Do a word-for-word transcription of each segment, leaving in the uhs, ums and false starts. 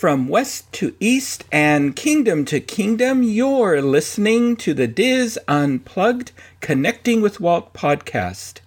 From west to east and kingdom to kingdom, you're listening to the Diz Unplugged Connecting with Walt podcast.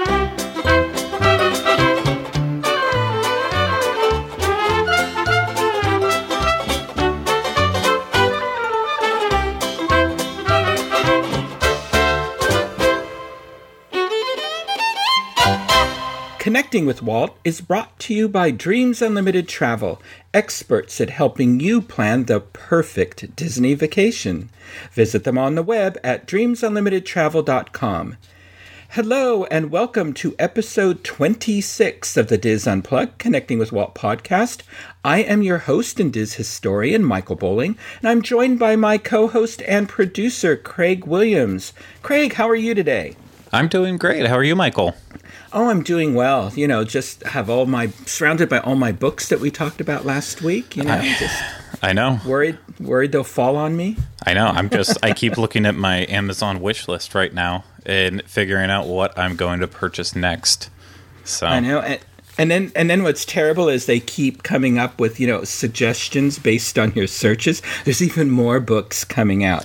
Connecting with Walt is brought to you by Dreams Unlimited Travel, experts at helping you plan the perfect Disney vacation. Visit them on the web at dreams unlimited travel dot com. Hello and welcome to episode twenty-six of the Diz Unplugged Connecting with Walt podcast. I am your host and Diz historian, Michael Bowling, and I'm joined by my co-host and producer, Craig Williams. Craig, how are you today? I'm doing great. How are you, Michael? Oh, I'm doing well. You know, just have all my, surrounded by all my books that we talked about last week. You know, I, just I know. Worried, worried they'll fall on me. I know. I'm just, I keep looking at my Amazon wish list right now and figuring out what I'm going to purchase next. So I know. And, and then, and then what's terrible is they keep coming up with, you know, suggestions based on your searches. There's even more books coming out.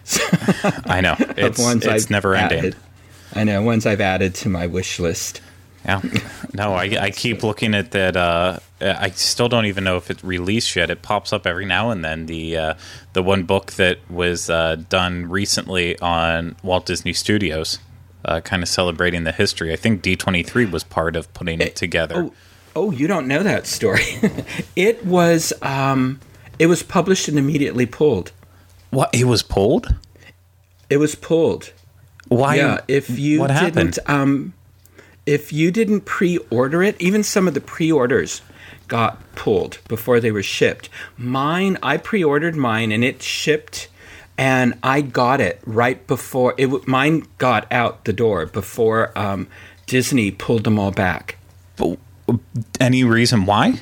I know. It's, it's never ending. Added. I know, ones I've added to my wish list. Yeah. No, I, I keep looking at that. Uh, I still don't even know if it's released yet. It pops up every now and then. The uh, the one book that was uh, done recently on Walt Disney Studios, uh, kind of celebrating the history. I think D twenty-three was part of putting it, it together. Oh, oh, you don't know that story. It was um, it was published and immediately pulled. What? It was pulled? It was pulled. Why? Yeah, if you what didn't, happened? um, if you didn't pre-order it, even some of the pre-orders got pulled before they were shipped. Mine, I pre-ordered mine, and it shipped, and I got it right before it. Mine got out the door before um, Disney pulled them all back. But any reason why?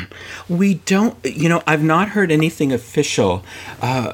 We don't. You know, I've not heard anything official. Uh,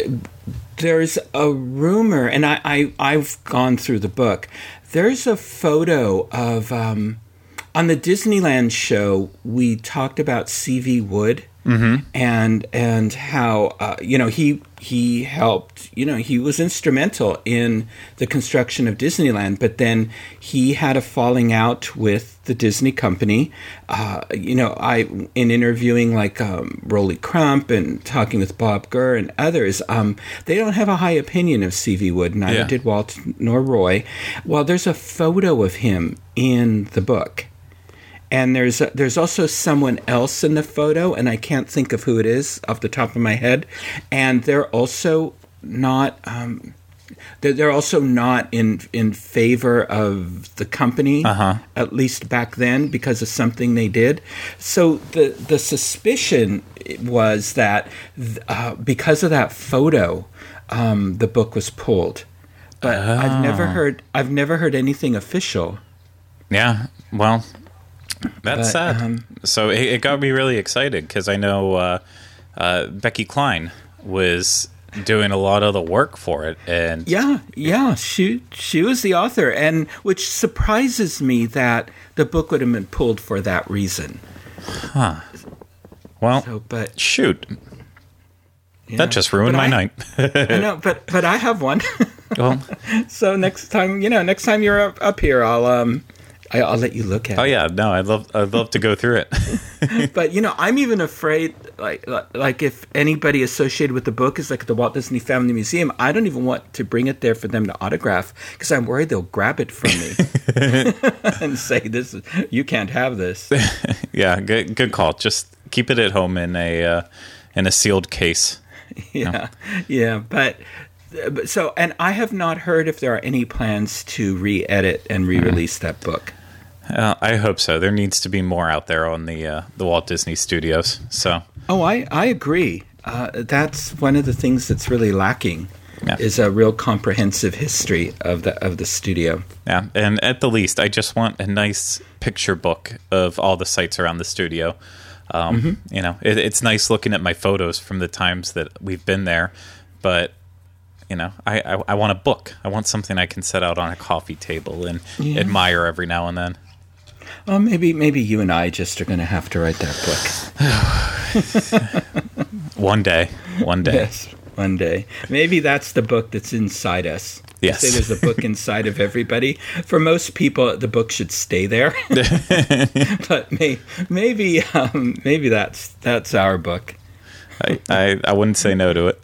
There's a rumor, and I, I, I've gone through the book. There's a photo of, um, on the Disneyland show, we talked about C V Wood mm-hmm. and and how, uh, you know, he he helped, you know, he was instrumental in the construction of Disneyland, but then he had a falling out with the Disney company. Uh, you know, I in interviewing like um, Rolly Crump and talking with Bob Gurr and others, um, they don't have a high opinion of C V Wood. Neither yeah. did Walt nor Roy. Well, there's a photo of him in the book. And there's a, there's also someone else in the photo, and I can't think of who it is off the top of my head. And they're also not um, they're, they're also not in in favor of the company, uh-huh. at least back then, because of something they did. So the the suspicion was that uh, because of that photo, um, the book was pulled. But oh. I've never heard I've never heard anything official. Yeah, well. That's but, sad. Um, so it, it got me really excited because I know uh, uh, Becky Cline was doing a lot of the work for it, and yeah, yeah, she she was the author, and which surprises me that the book would have been pulled for that reason. Huh. Well, so, but shoot, yeah, that just ruined my I, night. I know, but but I have one. Well, so next time, you know, next time you're up, up here, I'll um. I'll let you look at oh, it. Oh yeah, no, I'd love, I'd love to go through it. But you know, I'm even afraid, like, like if anybody associated with the book is like the Walt Disney Family Museum, I don't even want to bring it there for them to autograph because I'm worried they'll grab it from me and say, "This is you can't have this." Yeah, good, good call. Just keep it at home in a uh, in a sealed case. Yeah, no. yeah, but. So, and I have not heard if there are any plans to re-edit and re-release mm-hmm. that book. Uh, I hope so. There needs to be more out there on the uh, the Walt Disney Studios. So, oh, I, I agree. Uh, that's one of the things that's really lacking yeah. is a real comprehensive history of the of the studio. Yeah, and at the least, I just want a nice picture book of all the sites around the studio. Um, mm-hmm. You know, it, it's nice looking at my photos from the times that we've been there, but. You know, I, I I want a book. I want something I can set out on a coffee table and yeah. admire every now and then. Well, maybe maybe you and I just are going to have to write that book. One day. One day. Yes, one day. Maybe that's the book that's inside us. Yes. They say there's a book inside of everybody. For most people, the book should stay there. But may, maybe um, maybe that's that's our book. I, I, I wouldn't say no to it.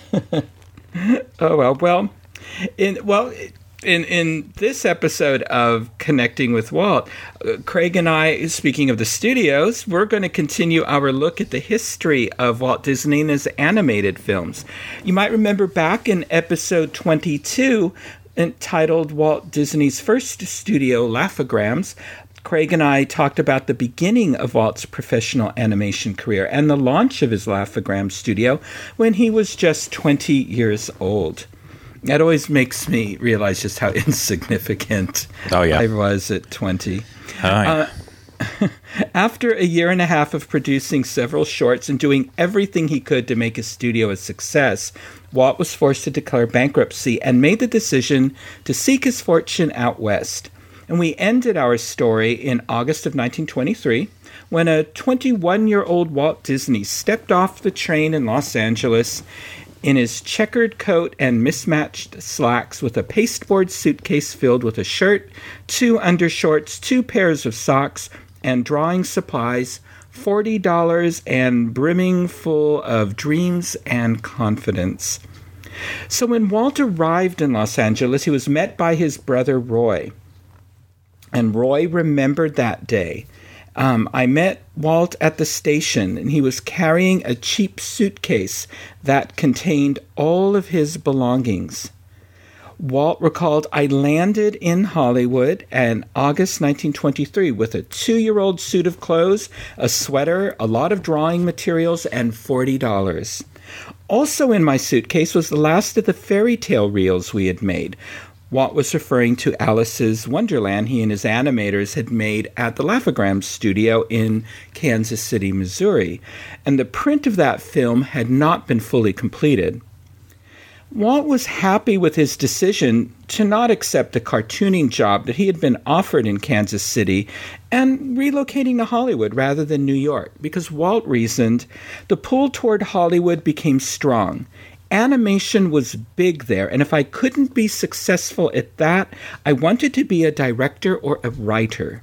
Oh, well. Well, in well... In in this episode of Connecting with Walt, uh, Craig and I, speaking of the studios, we're going to continue our look at the history of Walt Disney and his animated films. You might remember back in episode twenty-two, entitled Walt Disney's First Studio Laugh-O-Grams, Craig and I talked about the beginning of Walt's professional animation career and the launch of his Laugh-O-Gram studio when he was just twenty years old. That always makes me realize just how insignificant oh, yeah. I was at twenty. Oh, yeah. uh, after a year and a half of producing several shorts and doing everything he could to make his studio a success, Walt was forced to declare bankruptcy and made the decision to seek his fortune out west. And we ended our story in August of nineteen twenty-three, when a twenty-one-year-old Walt Disney stepped off the train in Los Angeles in his checkered coat and mismatched slacks with a pasteboard suitcase filled with a shirt, two undershorts, two pairs of socks, and drawing supplies, forty dollars, and brimming full of dreams and confidence. So when Walt arrived in Los Angeles, he was met by his brother Roy. And Roy remembered that day. Um, I met Walt at the station, and he was carrying a cheap suitcase that contained all of his belongings. Walt recalled, I landed in Hollywood in August nineteen twenty-three with a two-year-old suit of clothes, a sweater, a lot of drawing materials, and forty dollars. Also in my suitcase was the last of the fairy tale reels we had made. Walt was referring to Alice's Wonderland he and his animators had made at the Laugh-O-Gram studio in Kansas City, Missouri, and the print of that film had not been fully completed. Walt was happy with his decision to not accept the cartooning job that he had been offered in Kansas City and relocating to Hollywood rather than New York, because Walt reasoned the pull toward Hollywood became strong. Animation was big there, and if I couldn't be successful at that, I wanted to be a director or a writer.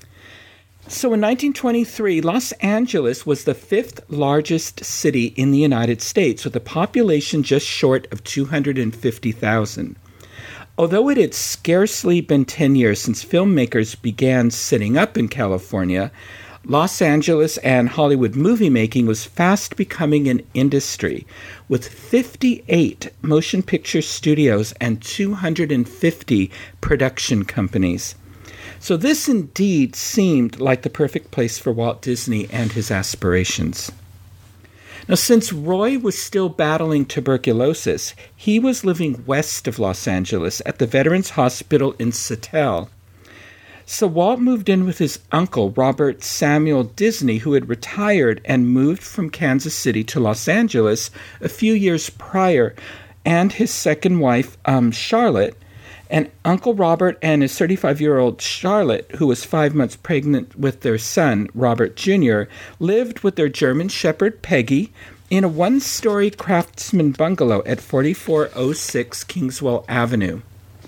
So in nineteen twenty-three, Los Angeles was the fifth largest city in the United States, with a population just short of two hundred fifty thousand. Although it had scarcely been ten years since filmmakers began setting up in California, Los Angeles and Hollywood movie making was fast becoming an industry, with fifty-eight motion picture studios and two hundred fifty production companies. So this indeed seemed like the perfect place for Walt Disney and his aspirations. Now, since Roy was still battling tuberculosis, he was living west of Los Angeles at the Veterans Hospital in Satell. So Walt moved in with his uncle, Robert Samuel Disney, who had retired and moved from Kansas City to Los Angeles a few years prior, and his second wife, um, Charlotte. And Uncle Robert and his thirty-five-year-old Charlotte, who was five months pregnant with their son, Robert Junior, lived with their German shepherd, Peggy, in a one-story craftsman bungalow at forty-four oh six Kingswell Avenue.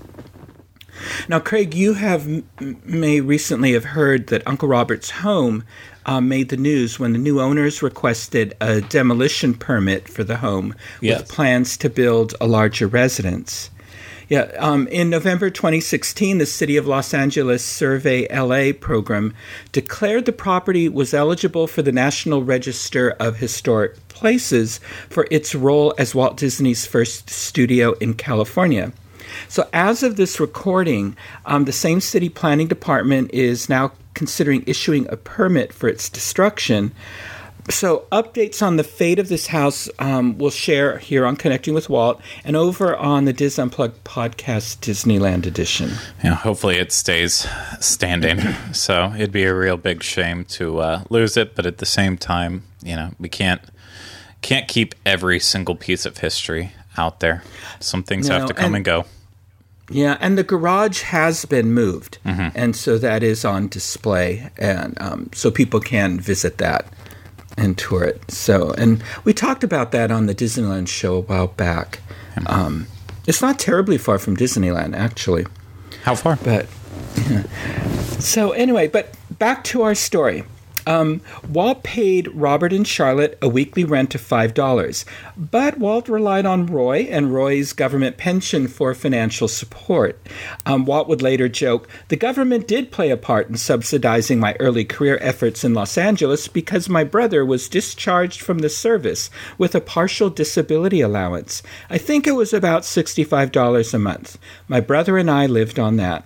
Now, Craig, you have m- may recently have heard that Uncle Robert's home uh, made the news when the new owners requested a demolition permit for the home, yes, with plans to build a larger residence. Yeah, um, in November twenty sixteen, the City of Los Angeles Survey L A program declared the property was eligible for the National Register of Historic Places for its role as Walt Disney's first studio in California. So as of this recording, um, the same city planning department is now considering issuing a permit for its destruction. So updates on the fate of this house um, we'll share here on Connecting with Walt and over on the Dis Unplugged podcast Disneyland edition. Yeah, hopefully it stays standing. So it'd be a real big shame to uh, lose it, but at the same time, you know, we can't can't keep every single piece of history out there. Some things no, have to come and, and go. Yeah, and the garage has been moved, mm-hmm. and so that is on display, and um, so people can visit that. and tour it. So, and we talked about that on the Disneyland show a while back. Um, it's not terribly far from Disneyland, actually. How far? But yeah. So anyway, but back to our story. Um, Walt paid Robert and Charlotte a weekly rent of five dollars, but Walt relied on Roy and Roy's government pension for financial support. Um, Walt would later joke, "The government did play a part in subsidizing my early career efforts in Los Angeles because my brother was discharged from the service with a partial disability allowance. I think it was about sixty-five dollars a month. My brother and I lived on that."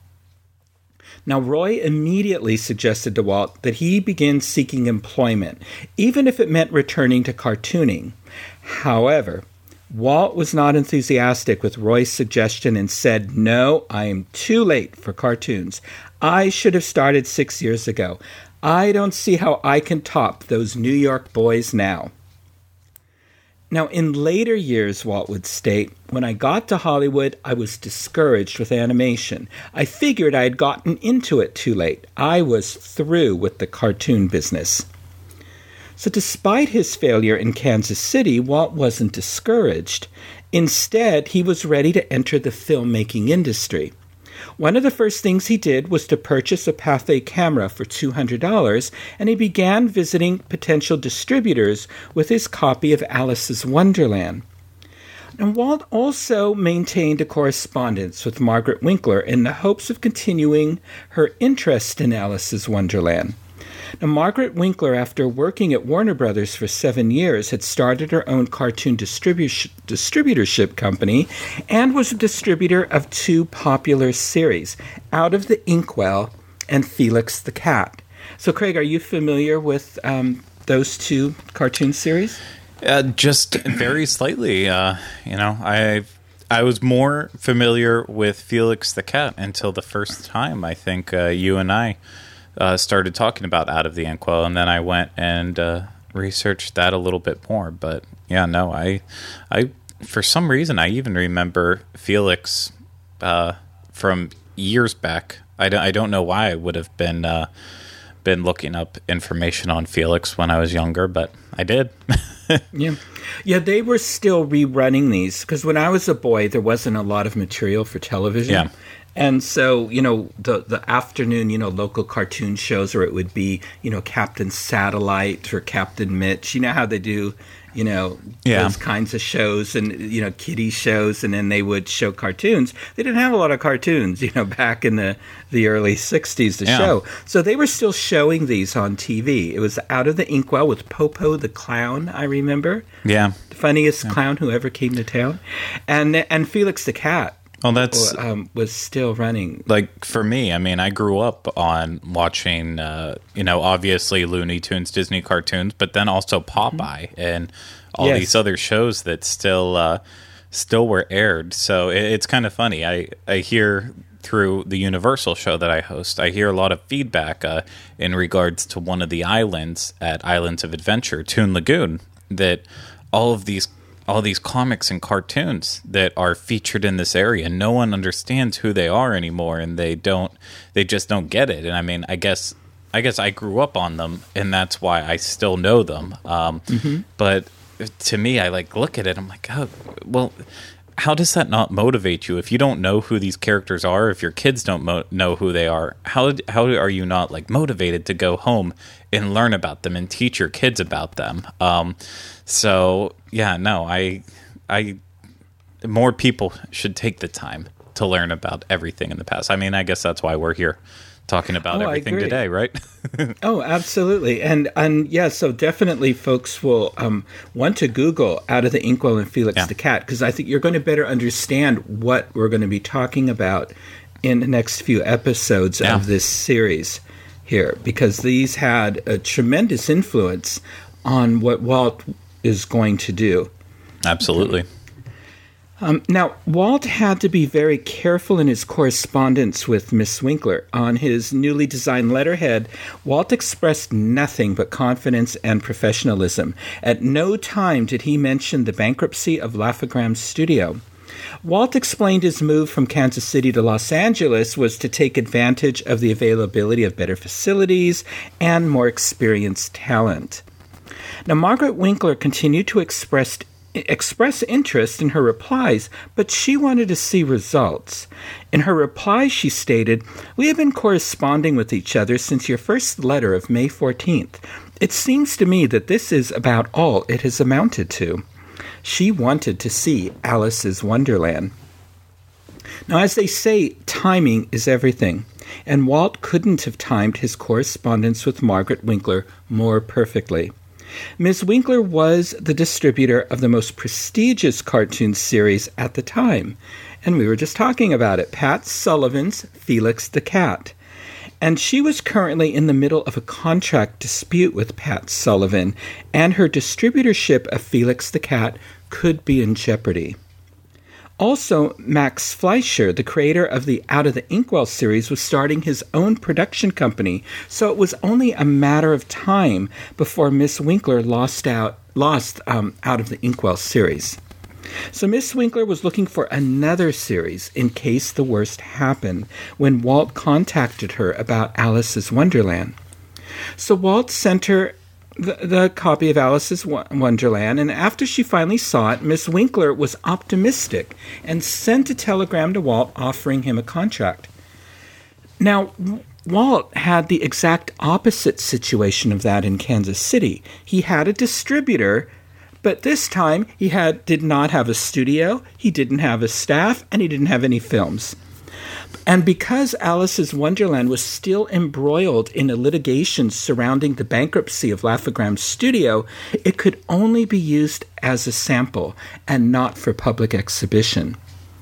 Now, Roy immediately suggested to Walt that he begin seeking employment, even if it meant returning to cartooning. However, Walt was not enthusiastic with Roy's suggestion and said, "No, I am too late for cartoons. I should have started six years ago. I don't see how I can top those New York boys now." Now, in later years, Walt would state, "When I got to Hollywood, I was discouraged with animation. I figured I had gotten into it too late. I was through with the cartoon business." So despite his failure in Kansas City, Walt wasn't discouraged. Instead, he was ready to enter the filmmaking industry. One of the first things he did was to purchase a Pathé camera for two hundred dollars, and he began visiting potential distributors with his copy of Alice's Wonderland. And Walt also maintained a correspondence with Margaret Winkler in the hopes of continuing her interest in Alice's Wonderland. Now, Margaret Winkler, after working at Warner Brothers for seven years, had started her own cartoon distribu- distributorship company and was a distributor of two popular series, Out of the Inkwell and Felix the Cat. So, Craig, are you familiar with um, those two cartoon series? Uh, just very slightly. Uh, you know, I I was more familiar with Felix the Cat until the first time I think uh, you and I Uh, started talking about Out of the Inkwell, and then I went and uh, researched that a little bit more. But yeah, no, I, I for some reason I even remember Felix uh, from years back. I don't, I don't know why I would have been uh, been looking up information on Felix when I was younger, but I did. yeah, yeah, they were still rerunning these because when I was a boy, there wasn't a lot of material for television. Yeah. And so, you know, the the afternoon, you know, local cartoon shows, or it would be, you know, Captain Satellite or Captain Mitch. You know how they do, you know, yeah. those kinds of shows and, you know, kiddie shows, and then they would show cartoons. They didn't have a lot of cartoons, you know, back in the, the early sixties to yeah. show. So they were still showing these on T V. It was Out of the Inkwell with Popo the Clown, I remember. Yeah. The funniest yeah. clown who ever came to town. And, and Felix the Cat. Well, that's um, was still running. Like for me, I mean, I grew up on watching, uh, you know, obviously Looney Tunes, Disney cartoons, but then also Popeye mm-hmm. and all yes. these other shows that still uh, still were aired. So it, it's kind of funny. I I hear through the Universal show that I host, I hear a lot of feedback uh, in regards to one of the islands at Islands of Adventure, Toon Lagoon, that all of these. all these comics and cartoons that are featured in this area. No one understands who they are anymore, and they don't, they just don't get it. And I mean, I guess, I guess I grew up on them, and that's why I still know them. Um, mm-hmm. But to me, I like look at it, I'm like, oh, well, how does that not motivate you? If you don't know who these characters are, if your kids don't mo- know who they are, how how are you not like motivated to go home and learn about them and teach your kids about them? Um, so yeah, no, I, I, more people should take the time to learn about everything in the past. I mean, I guess that's why we're here talking about oh, everything today, right? Oh, absolutely. And, and yeah, so definitely folks will um, want to Google Out of the Inkwell and Felix yeah. the Cat, because I think you're going to better understand what we're going to be talking about in the next few episodes yeah. of this series here, because these had a tremendous influence on what Walt is going to do. Absolutely. Um, now, Walt had to be very careful in his correspondence with Miss Winkler. On his newly designed letterhead, Walt expressed nothing but confidence and professionalism. At no time did he mention the bankruptcy of Laugh-O-Gram's studio. Walt explained his move from Kansas City to Los Angeles was to take advantage of the availability of better facilities and more experienced talent. Now, Margaret Winkler continued to express express interest in her replies, but she wanted to see results. In her reply, she stated, "We have been corresponding with each other since your first letter of May fourteenth. It seems to me that this is about all it has amounted to." She wanted to see Alice's Wonderland. Now, as they say, timing is everything, and Walt couldn't have timed his correspondence with Margaret Winkler more perfectly. Miz Winkler was the distributor of the most prestigious cartoon series at the time, and we were just talking about it, Pat Sullivan's Felix the Cat. And she was currently in the middle of a contract dispute with Pat Sullivan, and her distributorship of Felix the Cat could be in jeopardy. Also, Max Fleischer, the creator of the Out of the Inkwell series, was starting his own production company, so it was only a matter of time before Miss Winkler lost out lost um, Out of the Inkwell series. So Miss Winkler was looking for another series in case the worst happened when Walt contacted her about Alice's Wonderland. So Walt sent her The, the copy of Alice's Wonderland, and after she finally saw it, Miss Winkler was optimistic and sent a telegram to Walt offering him a contract. Now, Walt had the exact opposite situation of that in Kansas City. He had a distributor, but this time he had did not have a studio, he didn't have a staff, and he didn't have any films. And because Alice's Wonderland was still embroiled in a litigation surrounding the bankruptcy of Laugh-O-Gram's studio, it could only be used as a sample and not for public exhibition.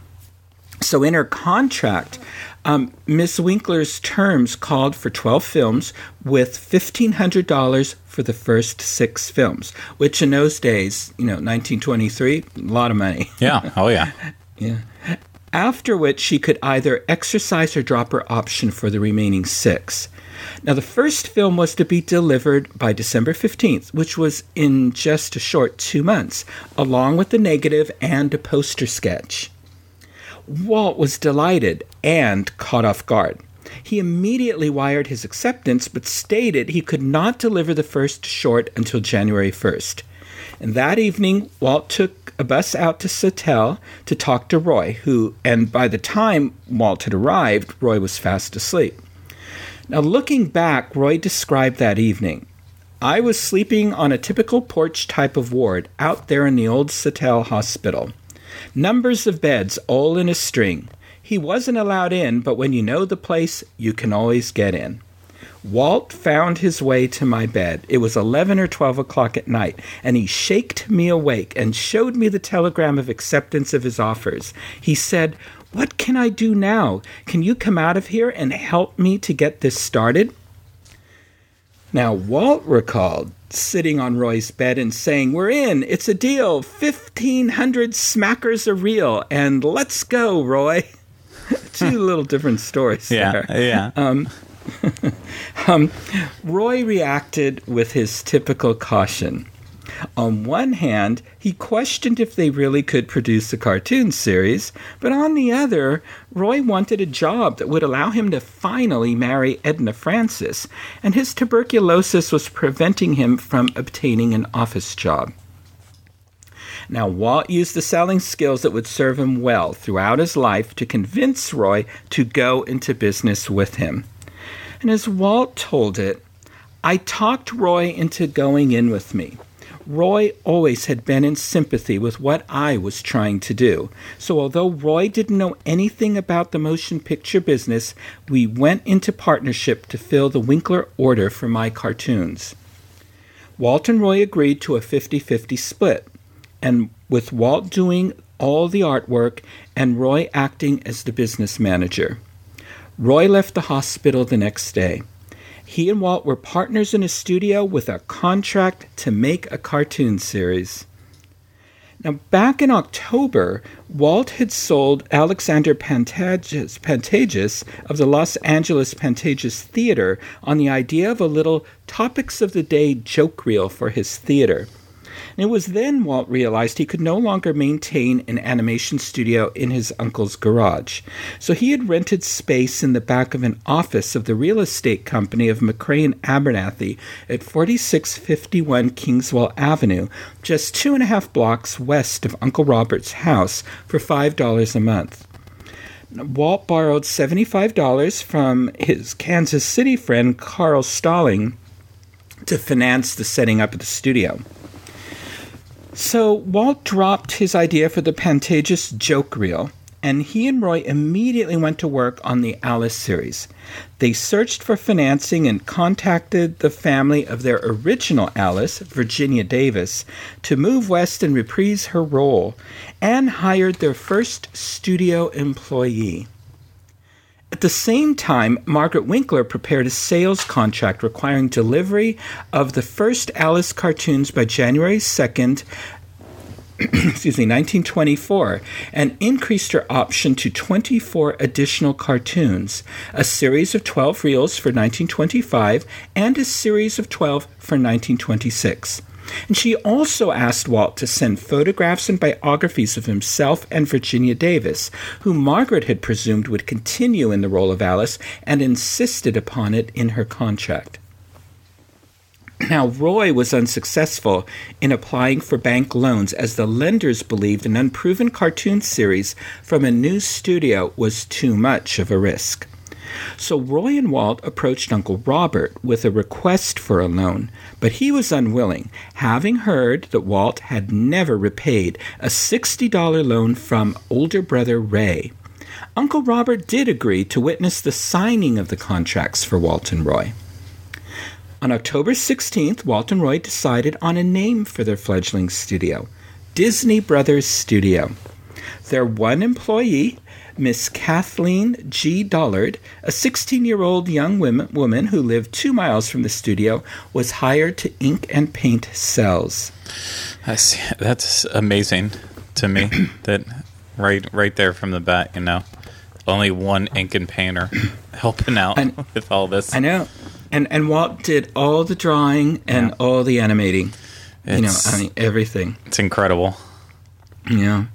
So in her contract, um, Miss Winkler's terms called for twelve films with fifteen hundred dollars for the first six films, which in those days, you know, nineteen twenty-three, a lot of money. Yeah, oh yeah. Yeah. After which she could either exercise or drop her option for the remaining six. Now, the first film was to be delivered by December fifteenth, which was in just a short two months, along with the negative and a poster sketch. Walt was delighted and caught off guard. He immediately wired his acceptance, but stated he could not deliver the first short until January first. And that evening, Walt took a bus out to Sawtelle to talk to Roy, who, and by the time Walt had arrived, Roy was fast asleep. Now, looking back, Roy described that evening. "I was sleeping on a typical porch type of ward out there in the old Sawtelle Hospital. Numbers of beds all in a string. He wasn't allowed in, but when you know the place, you can always get in. Walt found his way to my bed. It was eleven or twelve o'clock at night, and he shaked me awake and showed me the telegram of acceptance of his offers. He said, 'What can I do now? Can you come out of here and help me to get this started?' Now, Walt recalled sitting on Roy's bed and saying, 'We're in. It's a deal. Fifteen hundred smackers are real, and let's go, Roy.'" Two little different stories yeah, there. Yeah, Um, um, Roy reacted with his typical caution. On one hand, he questioned if they really could produce a cartoon series, but on the other, Roy wanted a job that would allow him to finally marry Edna Francis, and his tuberculosis was preventing him from obtaining an office job. Now, Walt used the selling skills that would serve him well throughout his life to convince Roy to go into business with him. And as Walt told it, "I talked Roy into going in with me. Roy always had been in sympathy with what I was trying to do. So although Roy didn't know anything about the motion picture business, we went into partnership to fill the Winkler order for my cartoons." Walt and Roy agreed to a fifty-fifty split, and with Walt doing all the artwork and Roy acting as the business manager. Roy left the hospital the next day. He and Walt were partners in a studio with a contract to make a cartoon series. Now, back in October, Walt had sold Alexander Pantages, Pantages of the Los Angeles Pantages Theater on the idea of a little Topics of the Day joke reel for his theater. And it was then Walt realized he could no longer maintain an animation studio in his uncle's garage. So he had rented space in the back of an office of the real estate company of McRae and Abernathy at forty-six fifty-one Kingswell Avenue, just two and a half blocks west of Uncle Robert's house, for five dollars a month. Walt borrowed seventy-five dollars from his Kansas City friend Carl Stalling to finance the setting up of the studio. So Walt dropped his idea for the Pantages joke reel, and he and Roy immediately went to work on the Alice series. They searched for financing and contacted the family of their original Alice, Virginia Davis, to move west and reprise her role, and hired their first studio employee. At the same time, Margaret Winkler prepared a sales contract requiring delivery of the first Alice cartoons by January second, excuse me, nineteen twenty-four, and increased her option to twenty-four additional cartoons, a series of twelve reels for nineteen twenty-five, and a series of twelve for nineteen twenty-six. And she also asked Walt to send photographs and biographies of himself and Virginia Davis, who Margaret had presumed would continue in the role of Alice and insisted upon it in her contract. Now, Roy was unsuccessful in applying for bank loans as the lenders believed an unproven cartoon series from a new studio was too much of a risk. So Roy and Walt approached Uncle Robert with a request for a loan, but he was unwilling, having heard that Walt had never repaid a sixty dollars loan from older brother Ray. Uncle Robert did agree to witness the signing of the contracts for Walt and Roy. On October sixteenth, Walt and Roy decided on a name for their fledgling studio, Disney Brothers Studio. Their one employee, Miss Kathleen G. Dollard, a sixteen-year-old young women, woman who lived two miles from the studio, was hired to ink and paint cells. I see. That's amazing to me. That right, right there from the bat, you know, only one ink and painter helping out and, with all this. I know, and and Walt did all the drawing and yeah. all the animating. It's, you know, I mean everything. It's incredible. Yeah.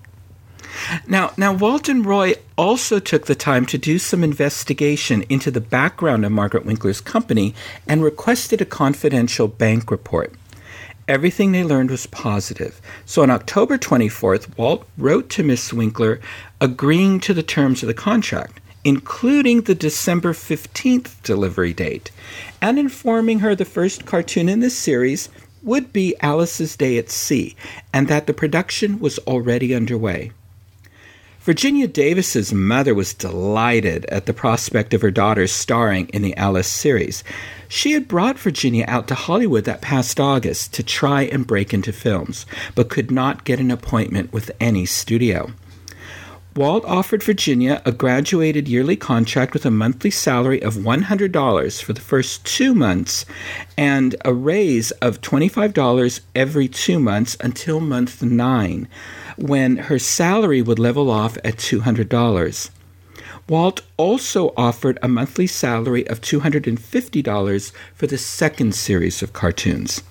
Now, now, Walt and Roy also took the time to do some investigation into the background of Margaret Winkler's company and requested a confidential bank report. Everything they learned was positive. So on October twenty-fourth, Walt wrote to Miss Winkler agreeing to the terms of the contract, including the December fifteenth delivery date, and informing her the first cartoon in this series would be Alice's Day at Sea, and that the production was already underway. Virginia Davis's mother was delighted at the prospect of her daughter starring in the Alice series. She had brought Virginia out to Hollywood that past August to try and break into films, but could not get an appointment with any studio. Walt offered Virginia a graduated yearly contract with a monthly salary of one hundred dollars for the first two months and a raise of twenty-five dollars every two months until month nine, when her salary would level off at two hundred dollars. Walt also offered a monthly salary of two hundred fifty dollars for the second series of cartoons.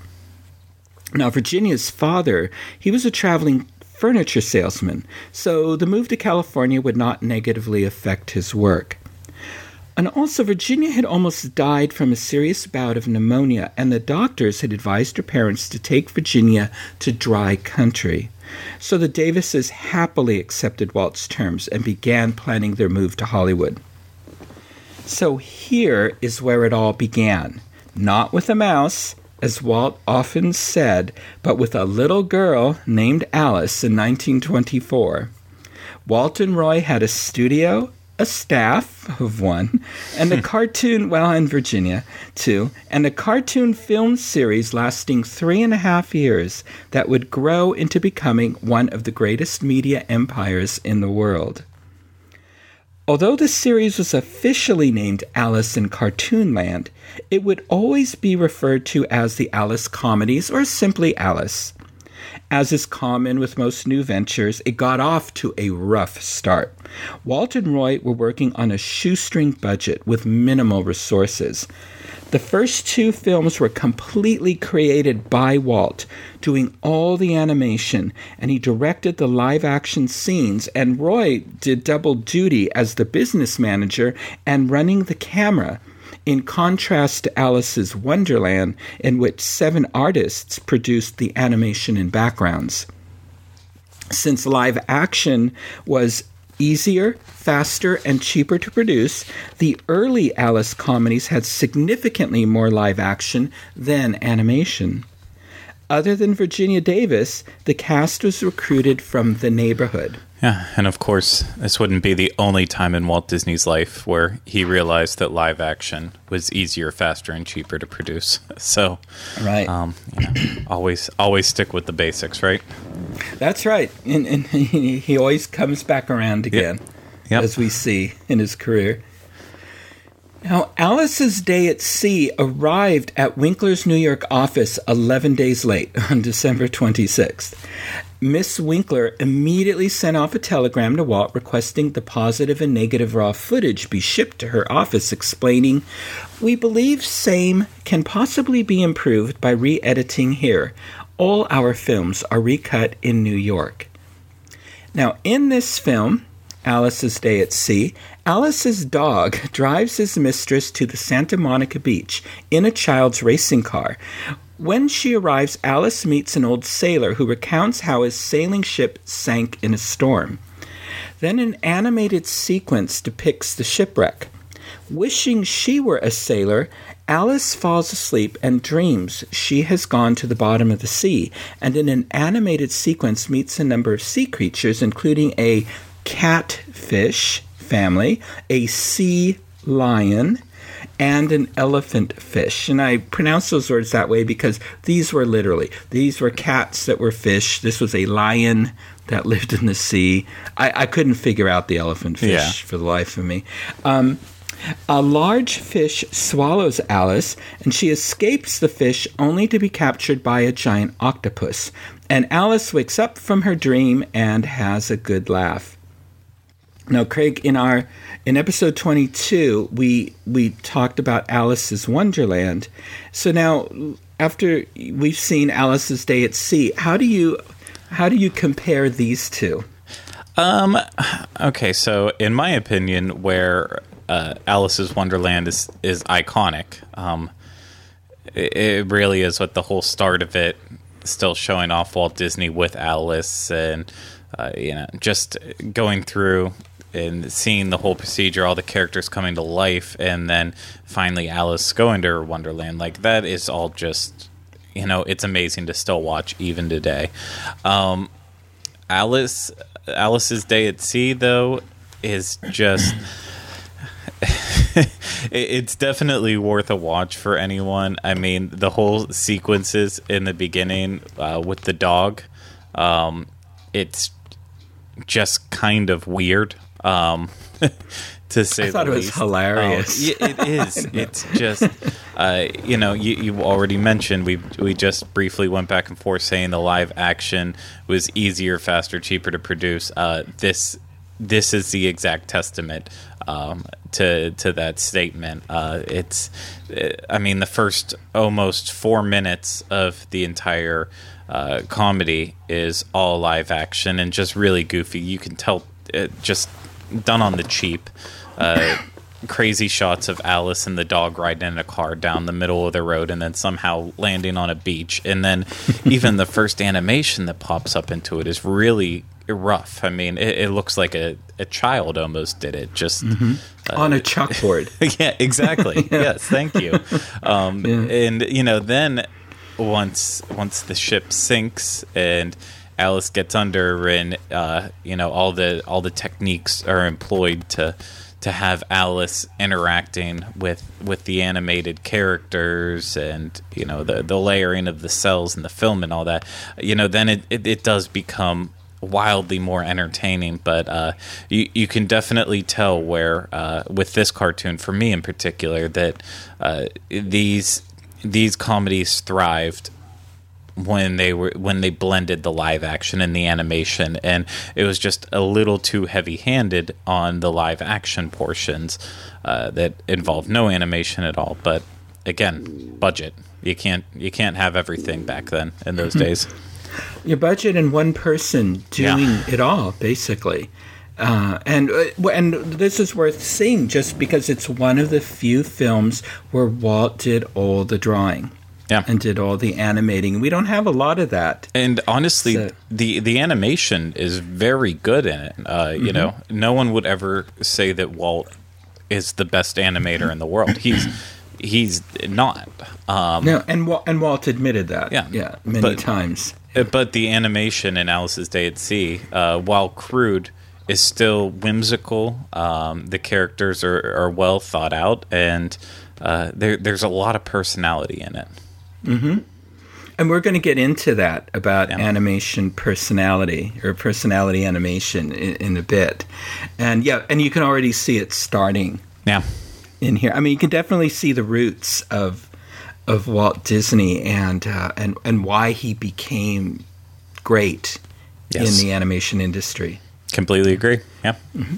Now, Virginia's father, he was a traveling furniture salesman, so the move to California would not negatively affect his work. And also, Virginia had almost died from a serious bout of pneumonia, and the doctors had advised her parents to take Virginia to dry country. So the Davises happily accepted Walt's terms and began planning their move to Hollywood. So here is where it all began. Not with a mouse, as Walt often said, but with a little girl named Alice in nineteen twenty-four. Walt and Roy had a studio, a staff of one, and a cartoon, well, in Virginia, too, and a cartoon film series lasting three and a half years that would grow into becoming one of the greatest media empires in the world. Although the series was officially named Alice in Cartoonland, it would always be referred to as the Alice Comedies or simply Alice. As is common with most new ventures, it got off to a rough start. Walt and Roy were working on a shoestring budget with minimal resources. The first two films were completely created by Walt, doing all the animation, and he directed the live-action scenes, and Roy did double duty as the business manager and running the camera, in contrast to Alice's Wonderland, in which seven artists produced the animation and backgrounds. Since live action was easier, faster, and cheaper to produce, the early Alice comedies had significantly more live action than animation. Other than Virginia Davis, the cast was recruited from the neighborhood. Yeah, and of course, this wouldn't be the only time in Walt Disney's life where he realized that live action was easier, faster, and cheaper to produce. So, right, um, you know, always, always stick with the basics, right? That's right, and, and he, he always comes back around again, yep. Yep. as we see in his career. Now, Alice's Day at Sea arrived at Winkler's New York office eleven days late, on December twenty-sixth. Miss Winkler immediately sent off a telegram to Walt requesting the positive and negative raw footage be shipped to her office, explaining, "We believe same can possibly be improved by re-editing here. All our films are recut in New York." Now, in this film, Alice's Day at Sea, Alice's dog drives his mistress to the Santa Monica beach in a child's racing car. When she arrives, Alice meets an old sailor who recounts how his sailing ship sank in a storm. Then an animated sequence depicts the shipwreck. Wishing she were a sailor, Alice falls asleep and dreams she has gone to the bottom of the sea, and in an animated sequence meets a number of sea creatures, including a catfish family, a sea lion, and an elephant fish. And I pronounce those words that way because these were literally, these were cats that were fish. This was a lion that lived in the sea. I, I couldn't figure out the elephant fish yeah. for the life of me. Um, a large fish swallows Alice, and she escapes the fish only to be captured by a giant octopus. And Alice wakes up from her dream and has a good laugh. Now, Craig, in our in episode twenty-two, we we talked about Alice's Wonderland. So now, after we've seen Alice's Day at Sea, how do you how do you compare these two? Um. Okay, so in my opinion, where uh, Alice's Wonderland is is iconic, um, it, it really is what the whole start of it, still showing off Walt Disney with Alice, and uh, you know, just going through and seeing the whole procedure, all the characters coming to life, and then finally Alice going to her Wonderland. Like, that is all just, you know, it's amazing to still watch even today. Um, Alice, Alice's Day at Sea, though, is just... it's definitely worth a watch for anyone. I mean, the whole sequences in the beginning uh, with the dog, um, it's just kind of weird. Um, to say I thought the it least. was hilarious. Um, it is. It's just, uh, you know, you, you already mentioned, we we just briefly went back and forth saying the live action was easier, faster, cheaper to produce. Uh, this this is the exact testament um, to to that statement. Uh, it's, I mean, the first almost four minutes of the entire uh, comedy is all live action and just really goofy. You can tell it just done on the cheap. Uh, crazy shots of Alice and the dog riding in a car down the middle of the road and then somehow landing on a beach. And then even the first animation that pops up into it is really rough. I mean, it, it looks like a, a child almost did it. Just mm-hmm. uh, on a chalkboard. Yeah, exactly. yeah. Yes, thank you. Um, yeah. And, you know, then once once the ship sinks and Alice gets under, and uh, you know, all the all the techniques are employed to to have Alice interacting with with the animated characters, and you know, the the layering of the cells and the film and all that. You know, then it it, it does become wildly more entertaining. But uh, you you can definitely tell where uh, with this cartoon, for me in particular, that uh, these these comedies thrived when they were when they blended the live action and the animation, and it was just a little too heavy-handed on the live action portions uh, that involved no animation at all. But again, budget. You can't you can't have everything back then in those days. Your budget and one person doing yeah. it all, basically. Uh, and uh, and this is worth seeing just because it's one of the few films where Walt did all the drawing. Yeah. And did all the animating. We don't have a lot of that. And honestly, so. the, the animation is very good in it. Uh, you mm-hmm. know, no one would ever say that Walt is the best animator in the world. He's he's not. Um, no, and Walt, and Walt admitted that. Yeah, yeah, many but, times. But the animation in Alice's Day at Sea, uh, while crude, is still whimsical. Um, the characters are, are well thought out, and uh, there, there's a lot of personality in it. Mm-hmm. And we're going to get into that about yeah. animation personality or personality animation in, in a bit. And yeah, and you can already see it starting. Yeah. In here, I mean, you can definitely see the roots of of Walt Disney and uh, and and why he became great yes. in the animation industry. Completely agree. Yeah. Mm-hmm.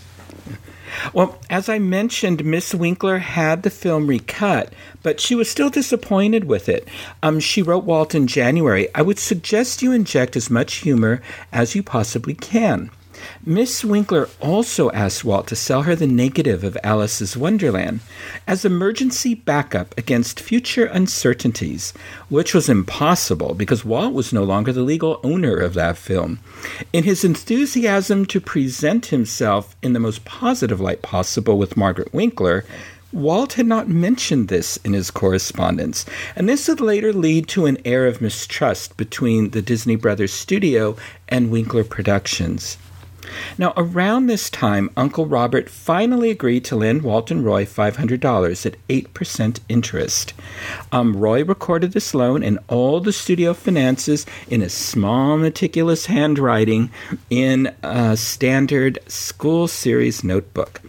Well, as I mentioned, Miss Winkler had the film recut, but she was still disappointed with it. Um, she wrote Walt in January, "I would suggest you inject as much humor as you possibly can." Miss Winkler also asked Walt to sell her the negative of Alice's Wonderland as emergency backup against future uncertainties, which was impossible because Walt was no longer the legal owner of that film. In his enthusiasm to present himself in the most positive light possible with Margaret Winkler, Walt had not mentioned this in his correspondence, and this would later lead to an air of mistrust between the Disney Brothers studio and Winkler Productions. Now, around this time, Uncle Robert finally agreed to lend Walt and Roy five hundred dollars at eight percent interest. Um, Roy recorded this loan and all the studio finances in a small, meticulous handwriting in a standard school series notebook.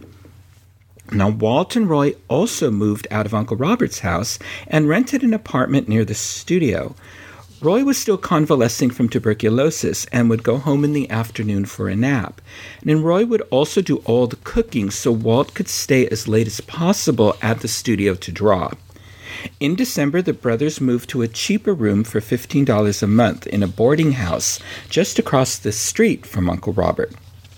Now, Walt and Roy also moved out of Uncle Robert's house and rented an apartment near the studio. Roy was still convalescing from tuberculosis and would go home in the afternoon for a nap. And Roy would also do all the cooking so Walt could stay as late as possible at the studio to draw. In December, the brothers moved to a cheaper room for fifteen dollars a month in a boarding house just across the street from Uncle Robert.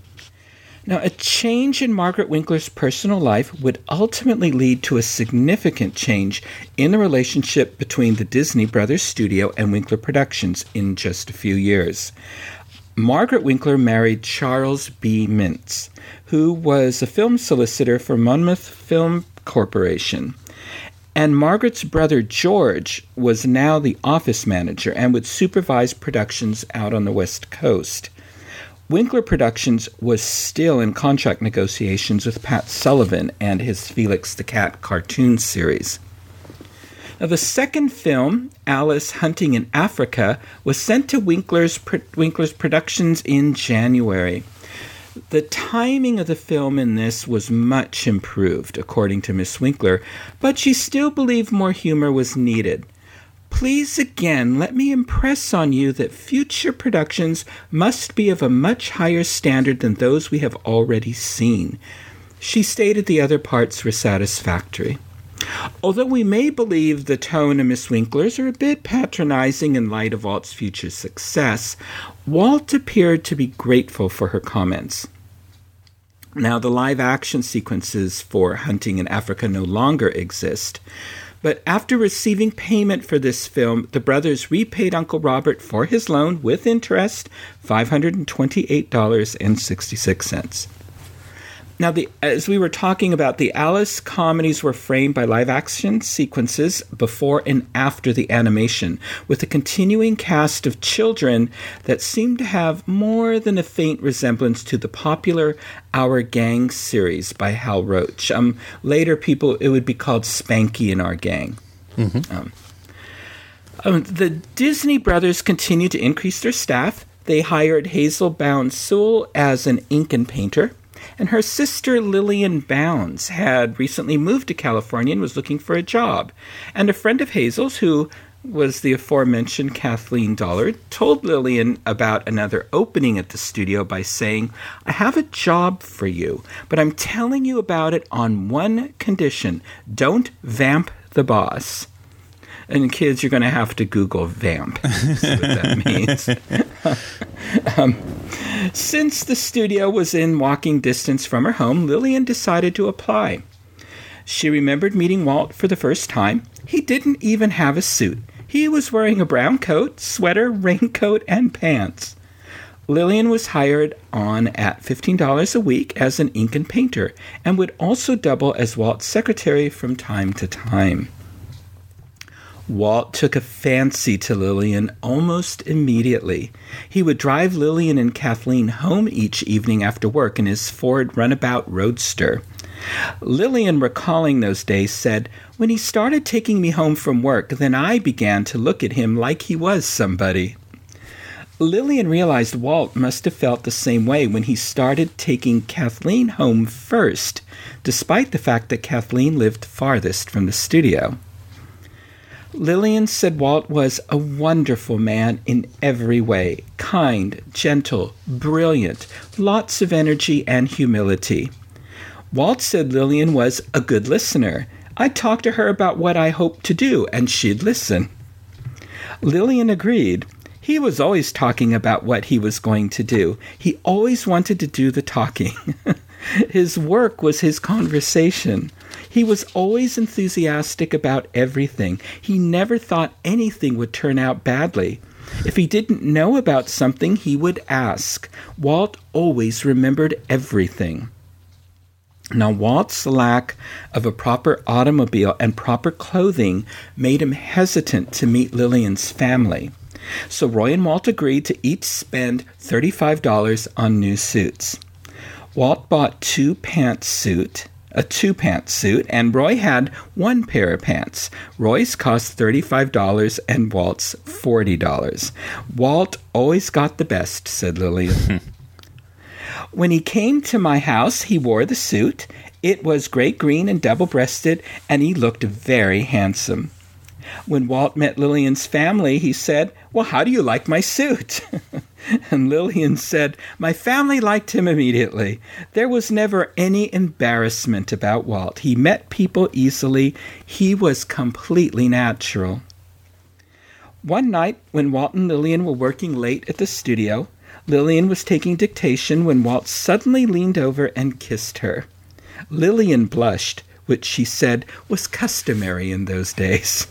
Now, a change in Margaret Winkler's personal life would ultimately lead to a significant change in the relationship between the Disney Brothers studio and Winkler Productions in just a few years. Margaret Winkler married Charles B. Mintz, who was a film solicitor for Monmouth Film Corporation. And Margaret's brother George was now the office manager and would supervise productions out on the West Coast. Winkler Productions was still in contract negotiations with Pat Sullivan and his Felix the Cat cartoon series. Now, the second film, Alice Hunting in Africa, was sent to Winkler's, Winkler's Productions in January. The timing of the film in this was much improved, according to Miss Winkler, but she still believed more humor was needed. Please again let me impress on you that future productions must be of a much higher standard than those we have already seen. She stated the other parts were satisfactory. Although we may believe the tone of Miss Winkler's are a bit patronizing in light of Walt's future success, Walt appeared to be grateful for her comments. Now, the live-action sequences for Hunting in Africa no longer exist, but after receiving payment for this film, the brothers repaid Uncle Robert for his loan with interest, five hundred twenty-eight dollars and sixty-six cents. Now, the, as we were talking about, the Alice comedies were framed by live-action sequences before and after the animation, with a continuing cast of children that seemed to have more than a faint resemblance to the popular Our Gang series by Hal Roach. Um, later, people it would be called Spanky and Our Gang. Mm-hmm. Um, um, the Disney brothers continued to increase their staff. They hired Hazel Bounds Sewell as an ink and painter. And her sister Lillian Bounds had recently moved to California and was looking for a job. And a friend of Hazel's, who was the aforementioned Kathleen Dollard, told Lillian about another opening at the studio by saying, "I have a job for you, but I'm telling you about it on one condition. Don't vamp the boss." And kids, you're going to have to Google vamp, see what that means. um, since the studio was in walking distance from her home, Lillian decided to apply. She remembered meeting Walt for the first time. He didn't even have a suit. He was wearing a brown coat, sweater, raincoat, and pants. Lillian was hired on at fifteen dollars a week as an ink and painter, and would also double as Walt's secretary from time to time. Walt took a fancy to Lillian almost immediately. He would drive Lillian and Kathleen home each evening after work in his Ford Runabout Roadster. Lillian, recalling those days, said, "When he started taking me home from work, then I began to look at him like he was somebody." Lillian realized Walt must have felt the same way when he started taking Kathleen home first, despite the fact that Kathleen lived farthest from the studio. Lillian said Walt was a wonderful man in every way, kind, gentle, brilliant, lots of energy and humility. Walt said Lillian was a good listener. I'd talk to her about what I hoped to do, and she'd listen. Lillian agreed. He was always talking about what he was going to do. He always wanted to do the talking. His work was his conversation. He was always enthusiastic about everything. He never thought anything would turn out badly. If he didn't know about something, he would ask. Walt always remembered everything. Now, Walt's lack of a proper automobile and proper clothing made him hesitant to meet Lillian's family. So Roy and Walt agreed to each spend thirty-five dollars on new suits. Walt bought two pantsuit, a two-pant suit, and Roy had one pair of pants. Roy's cost thirty-five dollars and Walt's forty dollars. Walt always got the best, said Lillian. When he came to my house, he wore the suit. It was great green and double-breasted, and he looked very handsome. When Walt met Lillian's family, he said, "Well, how do you like my suit?" And Lillian said, "My family liked him immediately. There was never any embarrassment about Walt. He met people easily. He was completely natural." One night, when Walt and Lillian were working late at the studio, Lillian was taking dictation when Walt suddenly leaned over and kissed her. Lillian blushed, which she said was customary in those days.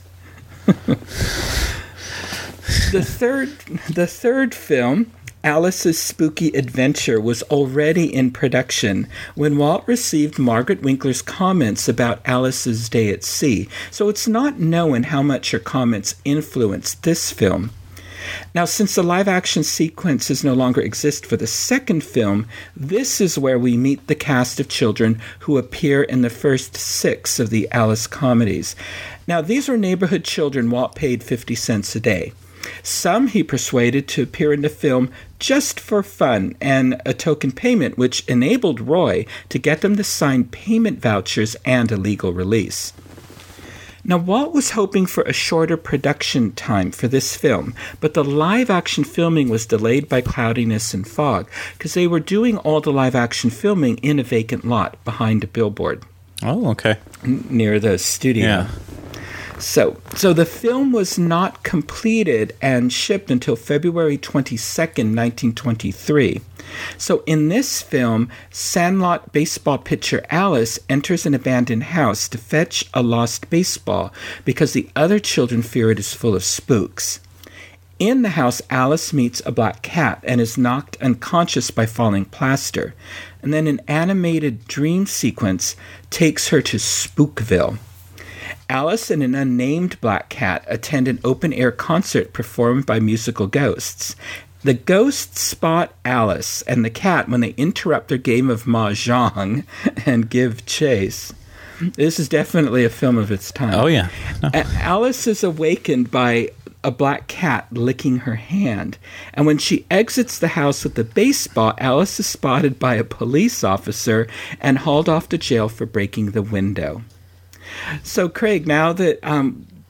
The third, the third film, Alice's Spooky Adventure, was already in production when Walt received Margaret Winkler's comments about Alice's Day at Sea, so it's not known how much her comments influenced this film. Now, since the live-action sequences no longer exist for the second film, this is where we meet the cast of children who appear in the first six of the Alice comedies. Now, these were neighborhood children Walt paid fifty cents a day. Some he persuaded to appear in the film just for fun and a token payment, which enabled Roy to get them to sign payment vouchers and a legal release. Now, Walt was hoping for a shorter production time for this film, but the live-action filming was delayed by cloudiness and fog, because they were doing all the live-action filming in a vacant lot behind a billboard. Oh, okay. N- near the studio. Yeah. So, so the film was not completed and shipped until February twenty-second, nineteen twenty-three. So in this film, Sandlot baseball pitcher Alice enters an abandoned house to fetch a lost baseball because the other children fear it is full of spooks. In the house, Alice meets a black cat and is knocked unconscious by falling plaster. And then an animated dream sequence takes her to Spookville. Alice and an unnamed black cat attend an open-air concert performed by musical ghosts. The ghosts spot Alice and the cat when they interrupt their game of mahjong and give chase. This is definitely a film of its time. Oh, yeah. No. Alice is awakened by a black cat licking her hand. And when she exits the house with the baseball, Alice is spotted by a police officer and hauled off to jail for breaking the window. So, Craig, now that um,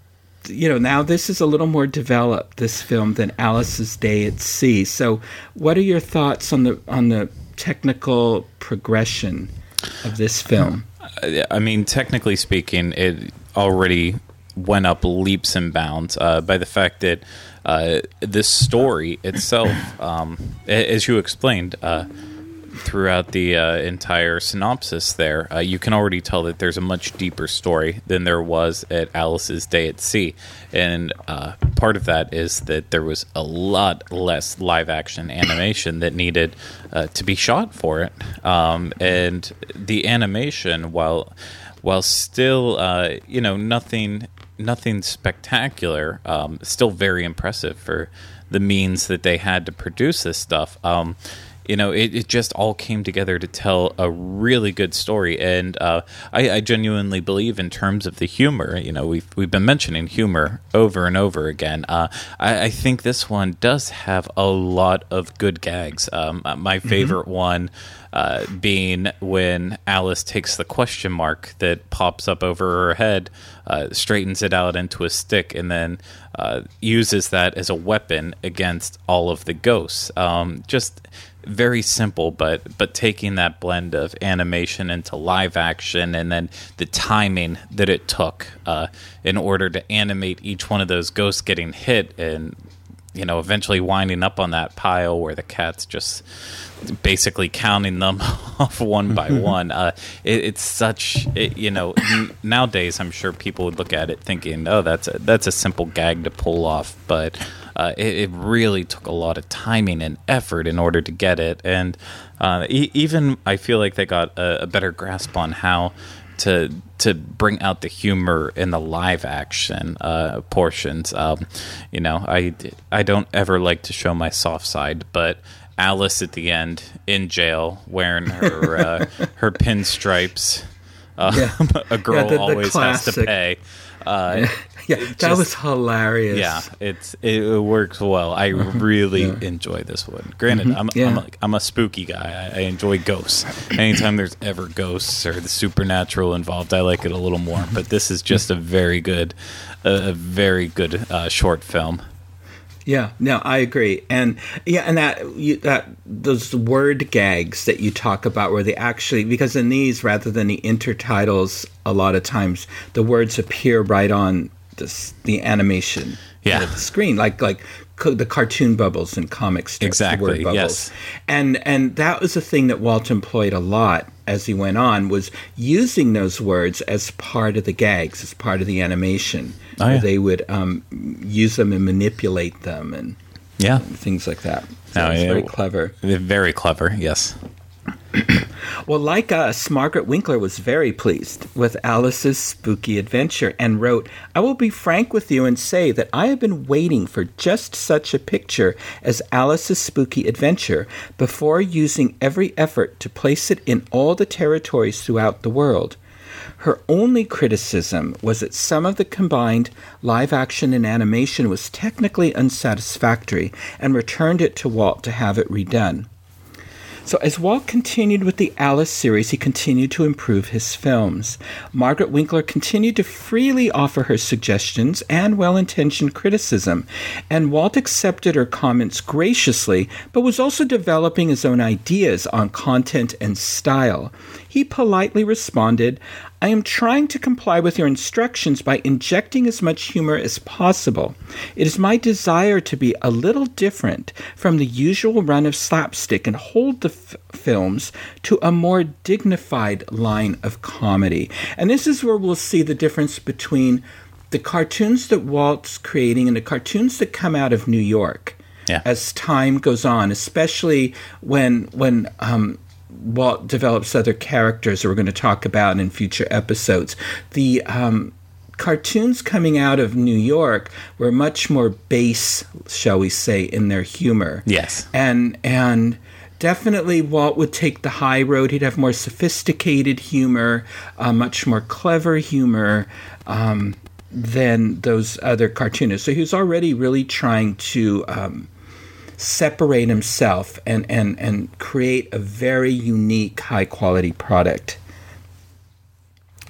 you know, now this is a little more developed, this film, than Alice's Day at Sea. So what are your thoughts on the on the technical progression of this film? I mean, technically speaking, it already went up leaps and bounds uh, by the fact that uh, this story itself, um, as you explained, uh, throughout the uh, entire synopsis there, uh, you can already tell that there's a much deeper story than there was at Alice's Day at Sea. And uh, part of that is that there was a lot less live-action animation that needed uh, to be shot for it. Um, and the animation, while while still, uh, you know, nothing nothing spectacular, um, still very impressive for the means that they had to produce this stuff. Um You know, it, it just all came together to tell a really good story, and uh, I, I genuinely believe in terms of the humor. You know, we've we've been mentioning humor over and over again. Uh, I, I think this one does have a lot of good gags. Um, my favorite mm-hmm. one uh, being when Alice takes the question mark that pops up over her head, uh, straightens it out into a stick, and then uh, uses that as a weapon against all of the ghosts. Um, just very simple, but but taking that blend of animation into live action, and then the timing that it took uh, in order to animate each one of those ghosts getting hit, and you know, eventually winding up on that pile where the cat's just basically counting them off one by one. Uh, it, it's such, it, you know, n- nowadays I'm sure people would look at it thinking, oh, that's a, that's a simple gag to pull off. But uh, it, it really took a lot of timing and effort in order to get it. And uh, e- even I feel like they got a, a better grasp on how to to bring out the humor in the live action uh, portions. Um, you know, I, I don't ever like to show my soft side, but Alice at the end in jail wearing her uh, her pinstripes, uh, yeah. a girl yeah, the, the always classic. has to pay. Uh, yeah, that just, was hilarious. Yeah, it's it works well. I really yeah. enjoy this one. Granted, mm-hmm. I'm yeah. I'm, a, I'm a spooky guy. I, I enjoy ghosts. Anytime there's ever ghosts or the supernatural involved, I like it a little more. But this is just a very good, a, a very good uh, short film. Yeah, no, I agree, and yeah, and that you, that those word gags that you talk about, where they actually, because in these, rather than the intertitles, a lot of times the words appear right on this, the animation yeah. of the screen, like like co- the cartoon bubbles in comic strips. Exactly. The word bubbles. Yes. And and that was a thing that Walt employed a lot as he went on, was using those words as part of the gags, as part of the animation. Oh, yeah. They would um, use them and manipulate them and, yeah. and things like that. So no, it's yeah, very clever. Very clever, yes. Well, like us, Margaret Winkler was very pleased with Alice's spooky adventure and wrote, "I will be frank with you and say that I have been waiting for just such a picture as Alice's spooky adventure before using every effort to place it in all the territories throughout the world." Her only criticism was that some of the combined live action and animation was technically unsatisfactory, and returned it to Walt to have it redone. So as Walt continued with the Alice series, he continued to improve his films. Margaret Winkler continued to freely offer her suggestions and well-intentioned criticism, and Walt accepted her comments graciously, but was also developing his own ideas on content and style. He politely responded, "I am trying to comply with your instructions by injecting as much humor as possible. It is my desire to be a little different from the usual run of slapstick and hold the f- films to a more dignified line of comedy." And this is where we'll see the difference between the cartoons that Walt's creating and the cartoons that come out of New York yeah. as time goes on, especially when when um, Walt develops other characters that we're going to talk about in future episodes. The um, cartoons coming out of New York were much more base, shall we say, in their humor. Yes. And and definitely Walt would take the high road. He'd have more sophisticated humor, uh, much more clever humor um, than those other cartoonists. So he was already really trying to Um, separate himself and, and, and create a very unique, high-quality product.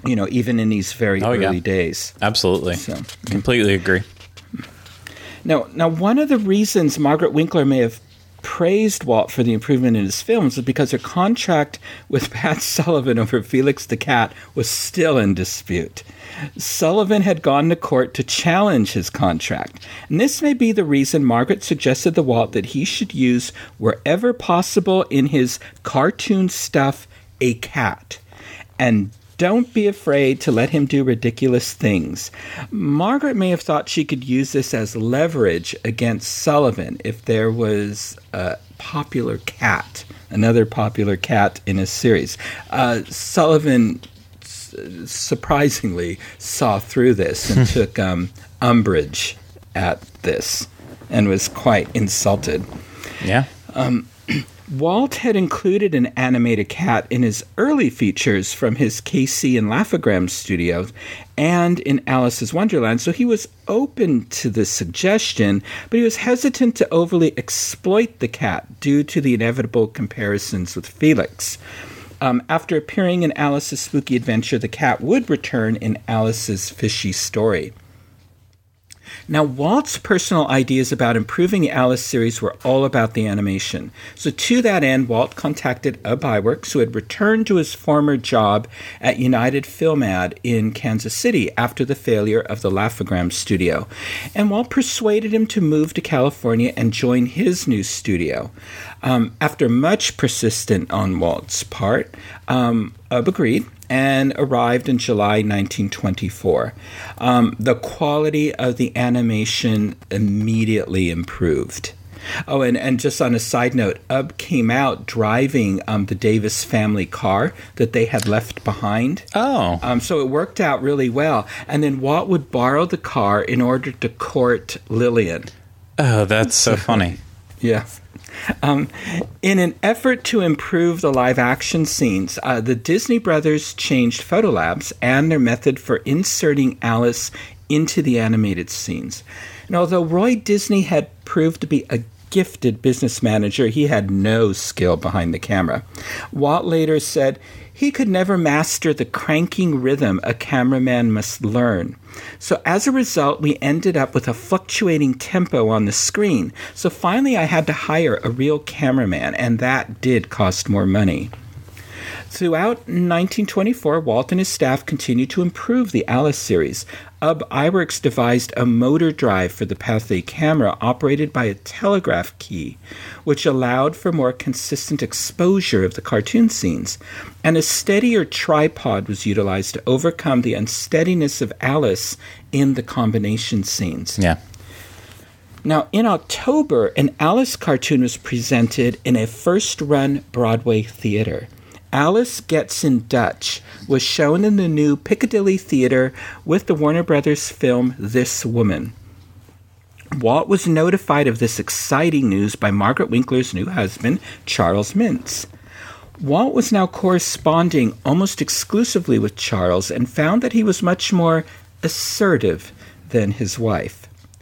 you know, even in these very oh, early yeah. days. Absolutely. So, completely agree. Now, now, one of the reasons Margaret Winkler may have praised Walt for the improvement in his films was because her contract with Pat Sullivan over Felix the Cat was still in dispute. Sullivan had gone to court to challenge his contract, and this may be the reason Margaret suggested to Walt that he should use, wherever possible in his cartoon stuff, a cat. And don't be afraid to let him do ridiculous things. Margaret may have thought she could use this as leverage against Sullivan if there was a popular cat, another popular cat in a series. Uh, Sullivan s- surprisingly saw through this and took um, umbrage at this and was quite insulted. Yeah. Um, Walt had included an animated cat in his early features from his K C and Laugh-O-Gram studios and in Alice's Wonderland, so he was open to the suggestion, but he was hesitant to overly exploit the cat due to the inevitable comparisons with Felix. Um, after appearing in Alice's Spooky Adventure, the cat would return in Alice's Fishy Story. Now, Walt's personal ideas about improving the Alice series were all about the animation. So to that end, Walt contacted Ub Iwerks, who had returned to his former job at United Film Ad in Kansas City after the failure of the Laugh-O-Gram studio. And Walt persuaded him to move to California and join his new studio. Um, after much persistence on Walt's part, um, Ub agreed and arrived in July nineteen twenty-four. Um, the quality of the animation immediately improved. Oh, and, and just on a side note, Ub came out driving um, the Davis family car that they had left behind. Oh. Um, so it worked out really well. And then Walt would borrow the car in order to court Lillian. Oh, that's so funny. Yeah. Um, in an effort to improve the live-action scenes, uh, the Disney brothers changed Photolabs and their method for inserting Alice into the animated scenes. And although Roy Disney had proved to be a gifted business manager, he had no skill behind the camera. Walt later said he could never master the cranking rhythm a cameraman must learn. So as a result, we ended up with a fluctuating tempo on the screen. So finally, I had to hire a real cameraman, and that did cost more money. Throughout nineteen twenty-four, Walt and his staff continued to improve the Alice series. Ub Iwerks devised a motor drive for the Pathé camera operated by a telegraph key, which allowed for more consistent exposure of the cartoon scenes, and a steadier tripod was utilized to overcome the unsteadiness of Alice in the combination scenes. Yeah. Now, in October, an Alice cartoon was presented in a first-run Broadway theater. Alice Gets in Dutch was shown in the new Piccadilly Theater with the Warner Brothers film This Woman. Walt was notified of this exciting news by Margaret Winkler's new husband, Charles Mintz. Walt was now corresponding almost exclusively with Charles and found that he was much more assertive than his wife.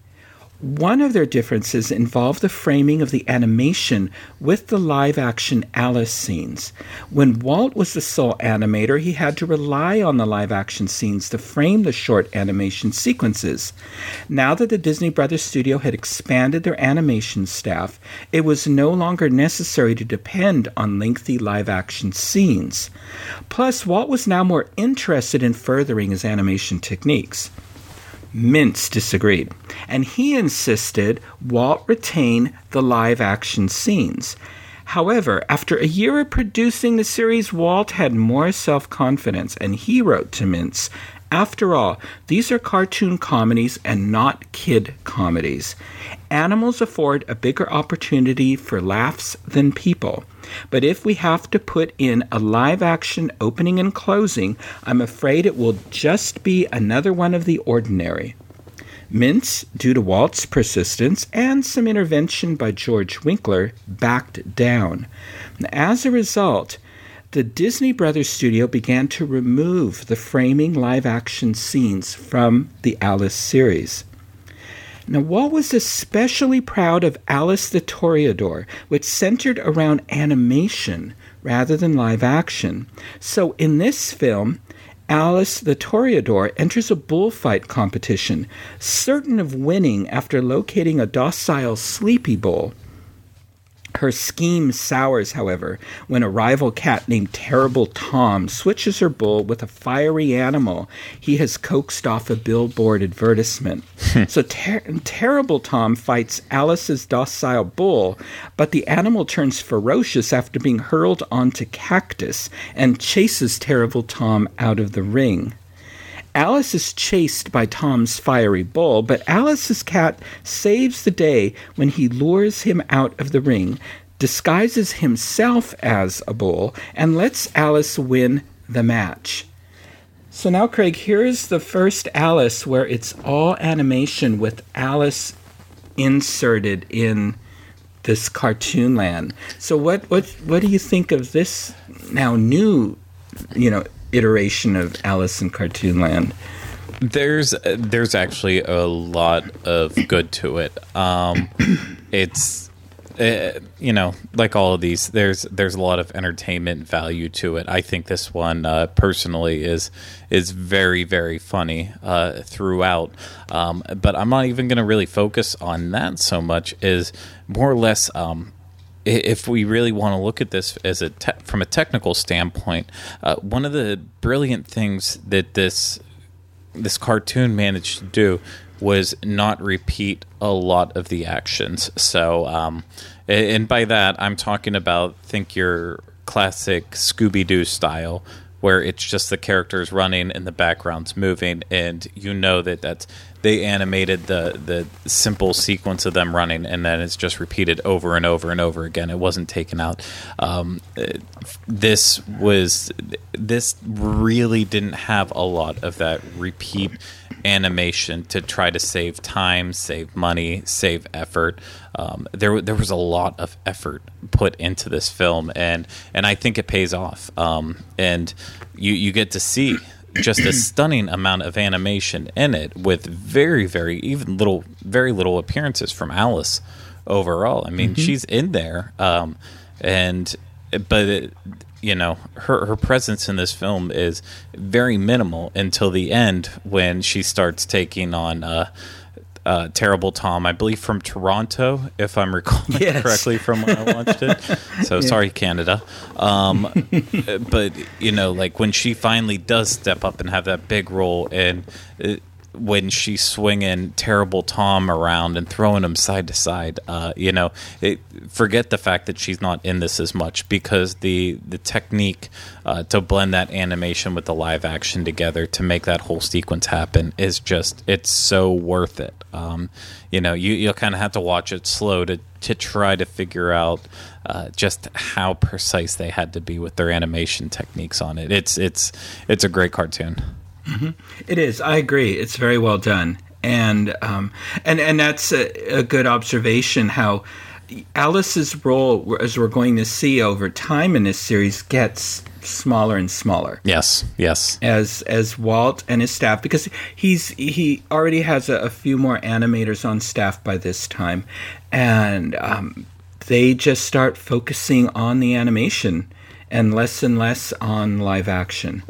One of their differences involved the framing of the animation with the live-action Alice scenes. When Walt was the sole animator, he had to rely on the live-action scenes to frame the short animation sequences. Now that the Disney Brothers studio had expanded their animation staff, it was no longer necessary to depend on lengthy live-action scenes. Plus, Walt was now more interested in furthering his animation techniques. Mintz disagreed, and he insisted Walt retain the live-action scenes. However, after a year of producing the series, Walt had more self-confidence, and he wrote to Mintz, "After all, these are cartoon comedies and not kid comedies. Animals afford a bigger opportunity for laughs than people. But if we have to put in a live-action opening and closing, I'm afraid it will just be another one of the ordinary." Mintz, due to Walt's persistence and some intervention by George Winkler, backed down. As a result, the Disney Brothers studio began to remove the framing live-action scenes from the Alice series. Now, Walt was especially proud of Alice the Toreador, which centered around animation rather than live action. So in this film, Alice the Toreador enters a bullfight competition, certain of winning after locating a docile sleepy bull. Her scheme sours, however, when a rival cat named Terrible Tom switches her bull with a fiery animal he has coaxed off a billboard advertisement. so ter- Terrible Tom fights Alice's docile bull, but the animal turns ferocious after being hurled onto cactus and chases Terrible Tom out of the ring. Alice is chased by Tom's fiery bull, but Alice's cat saves the day when he lures him out of the ring, disguises himself as a bull, and lets Alice win the match. So now, Craig, here is the first Alice where it's all animation with Alice inserted in this cartoon land. So what what what do you think of this now new, you know, iteration of Alice in Cartoonland? There's there's actually a lot of good to it. Um, it's uh, you know, like all of these, there's there's a lot of entertainment value to it. I think this one uh, personally is is very very funny uh, throughout. Um, but I'm not even going to really focus on that so much. Is more or less. Um, If we really want to look at this as a te- from a technical standpoint, uh, one of the brilliant things that this this cartoon managed to do was not repeat a lot of the actions. So, um, and by that I'm talking about think your classic Scooby-Doo style, where it's just the characters running and the background's moving, and you know that that's they animated the the simple sequence of them running, and then it's just repeated over and over and over again. It wasn't taken out. Um, this was this really didn't have a lot of that repeat animation to try to save time, save money, save effort. Um, there there was a lot of effort put into this film, and and I think it pays off. Um, and you you get to see just a stunning amount of animation in it, with very, very even little, very little appearances from Alice overall. I mean, mm-hmm. she's in there, um, and but it, you know, her her presence in this film is very minimal until the end when she starts taking on uh, uh, Terrible Tom, I believe from Toronto, if I'm recalling yes. correctly from when I watched it. So yeah. sorry, Canada. Um, but, you know, like when she finally does step up and have that big role, and it, when she's swinging Terrible Tom around and throwing him side to side, uh, you know, it, forget the fact that she's not in this as much, because the the technique uh, to blend that animation with the live action together to make that whole sequence happen is just, it's so worth it. Um, you know, you, you'll kind of have to watch it slow to, to try to figure out uh, just how precise they had to be with their animation techniques on it. It's, it's, it's a great cartoon. Mm-hmm. It is. I agree. It's very well done, and um, and and that's a, a good observation. How Alice's role, as we're going to see over time in this series, gets smaller and smaller. Yes, yes. As as Walt and his staff, because he's he already has a, a few more animators on staff by this time, and um, they just start focusing on the animation and less and less on live action.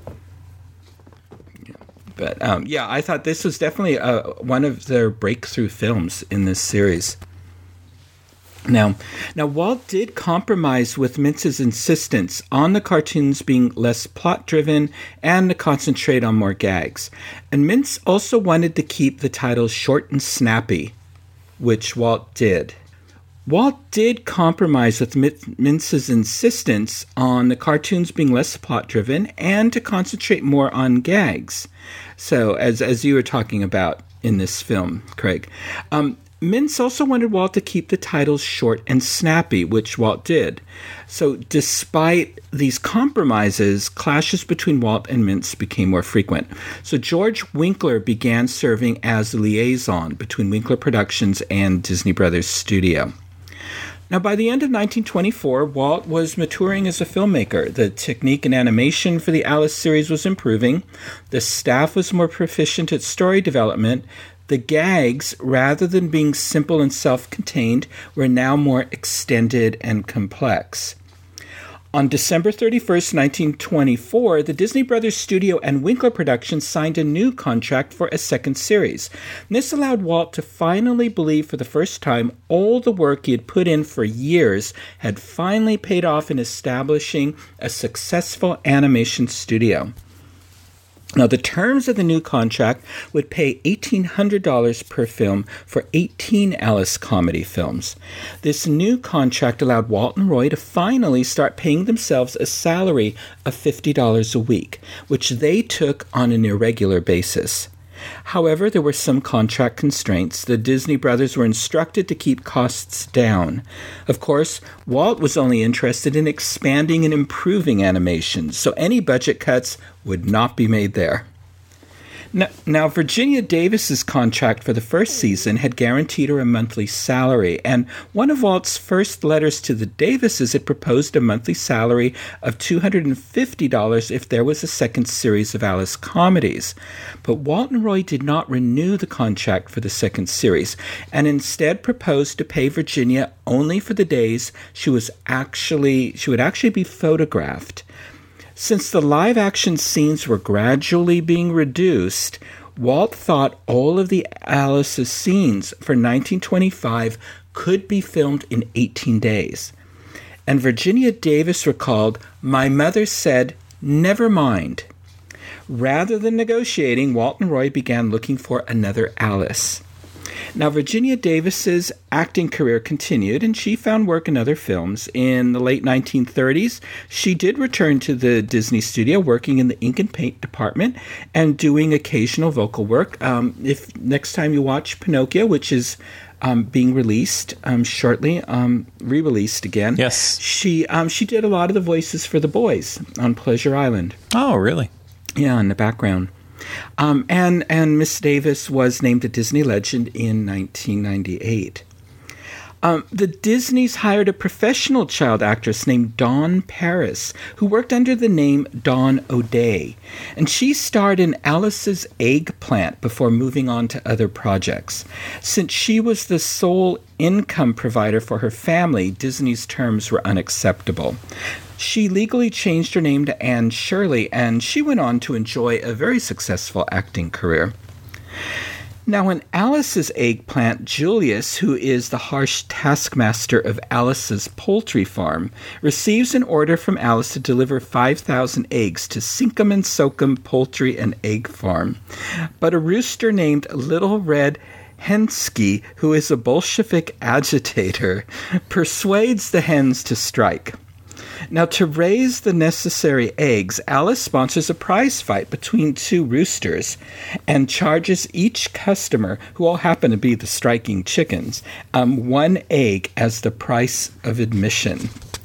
But um, yeah, I thought this was definitely uh, one of their breakthrough films in this series. Now, now Walt did compromise with Mintz's insistence on the cartoons being less plot-driven and to concentrate on more gags. And Mintz also wanted to keep the titles short and snappy, which Walt did. Walt did compromise with Mintz's insistence on the cartoons being less plot-driven and to concentrate more on gags. So, as as you were talking about in this film, Craig, um, Mintz also wanted Walt to keep the titles short and snappy, which Walt did. So, despite these compromises, clashes between Walt and Mintz became more frequent. So, George Winkler began serving as the liaison between Winkler Productions and Disney Brothers Studio. Now, by the end of nineteen twenty-four, Walt was maturing as a filmmaker. The technique and animation for the Alice series was improving. The staff was more proficient at story development. The gags, rather than being simple and self-contained, were now more extended and complex. On December thirty-first, nineteen twenty-four, the Disney Brothers Studio and Winkler Productions signed a new contract for a second series. And this allowed Walt to finally believe for the first time all the work he had put in for years had finally paid off in establishing a successful animation studio. Now, the terms of the new contract would pay eighteen hundred dollars per film for eighteen Alice comedy films. This new contract allowed Walt and Roy to finally start paying themselves a salary of fifty dollars a week, which they took on an irregular basis. However, there were some contract constraints. The Disney brothers were instructed to keep costs down. Of course, Walt was only interested in expanding and improving animation, so any budget cuts would not be made there. Now, now, Virginia Davis's contract for the first season had guaranteed her a monthly salary, and one of Walt's first letters to the Davises had proposed a monthly salary of two hundred fifty dollars if there was a second series of Alice comedies. But Walt and Roy did not renew the contract for the second series, and instead proposed to pay Virginia only for the days she was actually she would actually be photographed. Since the live-action scenes were gradually being reduced, Walt thought all of the Alice's scenes for nineteen twenty-five could be filmed in eighteen days. And Virginia Davis recalled, "My mother said, 'Never mind.'" Rather than negotiating, Walt and Roy began looking for another Alice. Now, Virginia Davis's acting career continued, and she found work in other films. In the late nineteen thirties, she did return to the Disney studio, working in the ink and paint department and doing occasional vocal work. Um, if next time you watch Pinocchio, which is um, being released um, shortly, um, re-released again, yes, she um, she did a lot of the voices for the boys on Pleasure Island. Oh, really? Yeah, in the background. Um, and and Miss Davis was named a Disney legend in nineteen ninety-eight. Um, the Disneys hired a professional child actress named Dawn Paris, who worked under the name Dawn O'Day, and she starred in Alice's Eggplant before moving on to other projects. Since she was the sole income provider for her family, Disney's terms were unacceptable. She legally changed her name to Anne Shirley, and she went on to enjoy a very successful acting career. Now, in Alice's Eggplant, Julius, who is the harsh taskmaster of Alice's poultry farm, receives an order from Alice to deliver five thousand eggs to Sinkum and Sokum Poultry and Egg Farm. But a rooster named Little Red Hensky, who is a Bolshevik agitator, persuades the hens to strike. Now, to raise the necessary eggs, Alice sponsors a prize fight between two roosters and charges each customer, who all happen to be the striking chickens, um, one egg as the price of admission.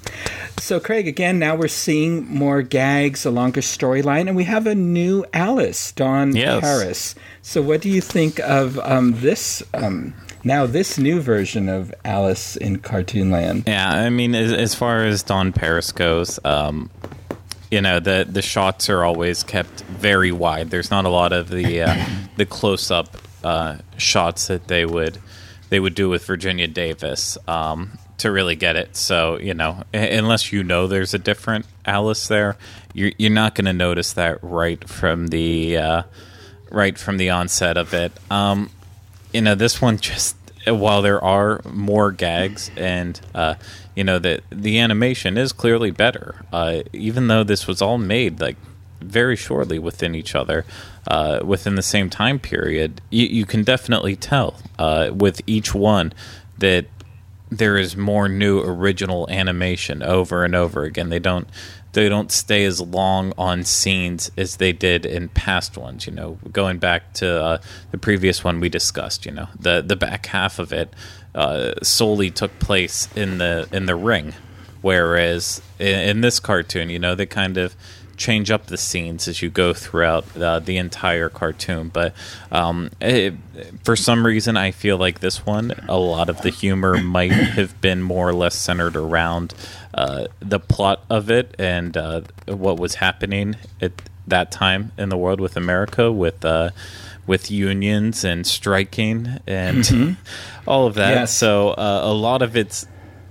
So, Craig, again, now we're seeing more gags, a longer storyline, and we have a new Alice, Dawn yes. Paris. So what do you think of um, this um Now, this new version of Alice in Cartoonland? Yeah, I mean, as, as far as Dawn Paris goes, um, you know, the the shots are always kept very wide. There's not a lot of the uh, the close up uh, shots that they would they would do with Virginia Davis um, to really get it. So, you know, unless you know there's a different Alice there, you're you're not going to notice that right from the uh, right from the onset of it. Um, You know, this one just, while there are more gags and, uh, you know, the the animation is clearly better, uh, even though this was all made, like, very shortly within each other, uh, within the same time period, you, you can definitely tell uh, with each one that there is more new original animation over and over again. They don't they don't stay as long on scenes as they did in past ones. You know, going back to uh, the previous one we discussed, you know, the the back half of it uh, solely took place in the in the ring, whereas in, in this cartoon, you know, they kind of change up the scenes as you go throughout uh, the entire cartoon. But um, it, for some reason, I feel like this one, a lot of the humor might have been more or less centered around uh, the plot of it and uh, what was happening at that time in the world with America, with uh, with unions and striking and mm-hmm. all of that. Yes. So uh, a lot of it's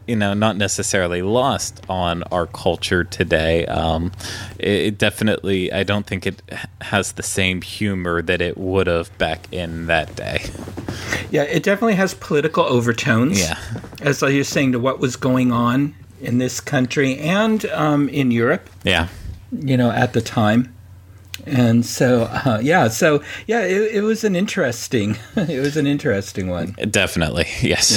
you know, not necessarily lost on our culture today. Um, it, it definitely, I don't think it has the same humor that it would have back in that day. Yeah, it definitely has political overtones. Yeah. As you're saying, to what was going on in this country and um, in Europe. Yeah. You know, at the time. And so, uh, yeah, so, yeah, it, it was an interesting, it was an interesting one. Definitely, yes.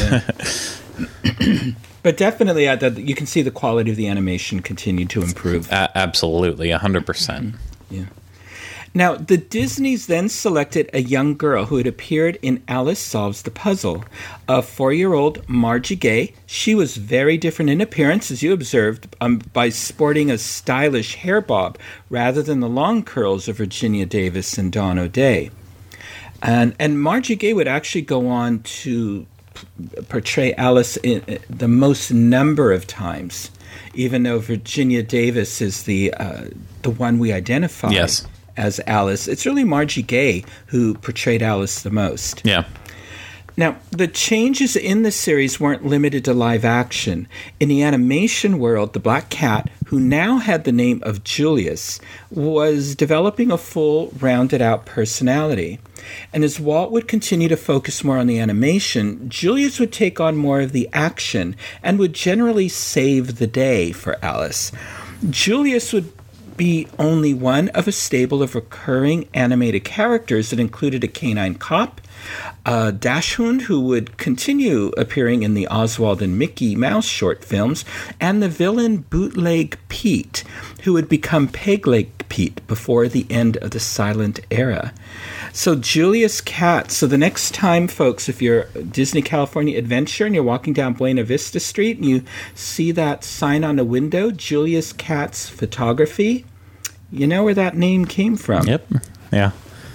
Yeah. But definitely, uh, the, you can see the quality of the animation continue to improve. Uh, absolutely, one hundred percent. Mm-hmm. Yeah. Now, the Disneys then selected a young girl who had appeared in Alice Solves the Puzzle, a four-year-old Margie Gay. She was very different in appearance, as you observed, um, by sporting a stylish hair bob rather than the long curls of Virginia Davis and Dawn O'Day. And, and Margie Gay would actually go on to p- portray Alice in, in the most number of times, even though Virginia Davis is the uh, the one we identify. Yes. As Alice. It's really Margie Gay who portrayed Alice the most. Yeah. Now, the changes in the series weren't limited to live action. In the animation world, the Black Cat, who now had the name of Julius, was developing a full, rounded-out personality. And as Walt would continue to focus more on the animation, Julius would take on more of the action and would generally save the day for Alice. Julius would be only one of a stable of recurring animated characters that included a canine cop, a dachshund who would continue appearing in the Oswald and Mickey Mouse short films, and the villain Bootleg Pete, who would become Pegleg Pete before the end of the silent era. So Julius Katz. So the next time, folks, if you're Disney California Adventure and you're walking down Buena Vista Street and you see that sign on the window, Julius Katz Photography, you know where that name came from. Yep. Yeah.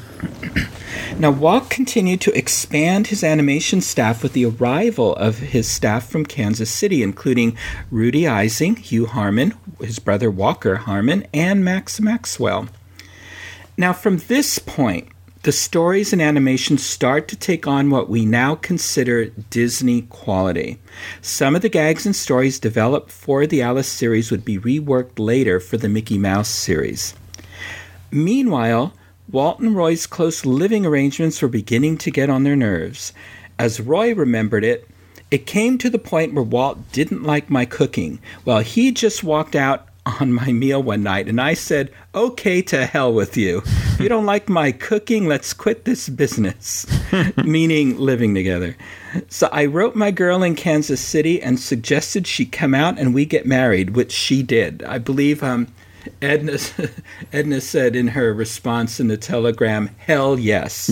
Now, Walt continued to expand his animation staff with the arrival of his staff from Kansas City, including Rudy Ising, Hugh Harmon, his brother Walker Harmon, and Max Maxwell. Now, from this point, the stories and animations start to take on what we now consider Disney quality. Some of the gags and stories developed for the Alice series would be reworked later for the Mickey Mouse series. Meanwhile, Walt and Roy's close living arrangements were beginning to get on their nerves. As Roy remembered it, it came to the point where Walt didn't like my cooking. Well, he just walked out on my meal one night, and I said, okay, to hell with you. If you don't like my cooking, let's quit this business, meaning living together. So I wrote my girl in Kansas City and suggested she come out and we get married, which she did. I believe um, Edna, Edna said in her response in the telegram, hell yes.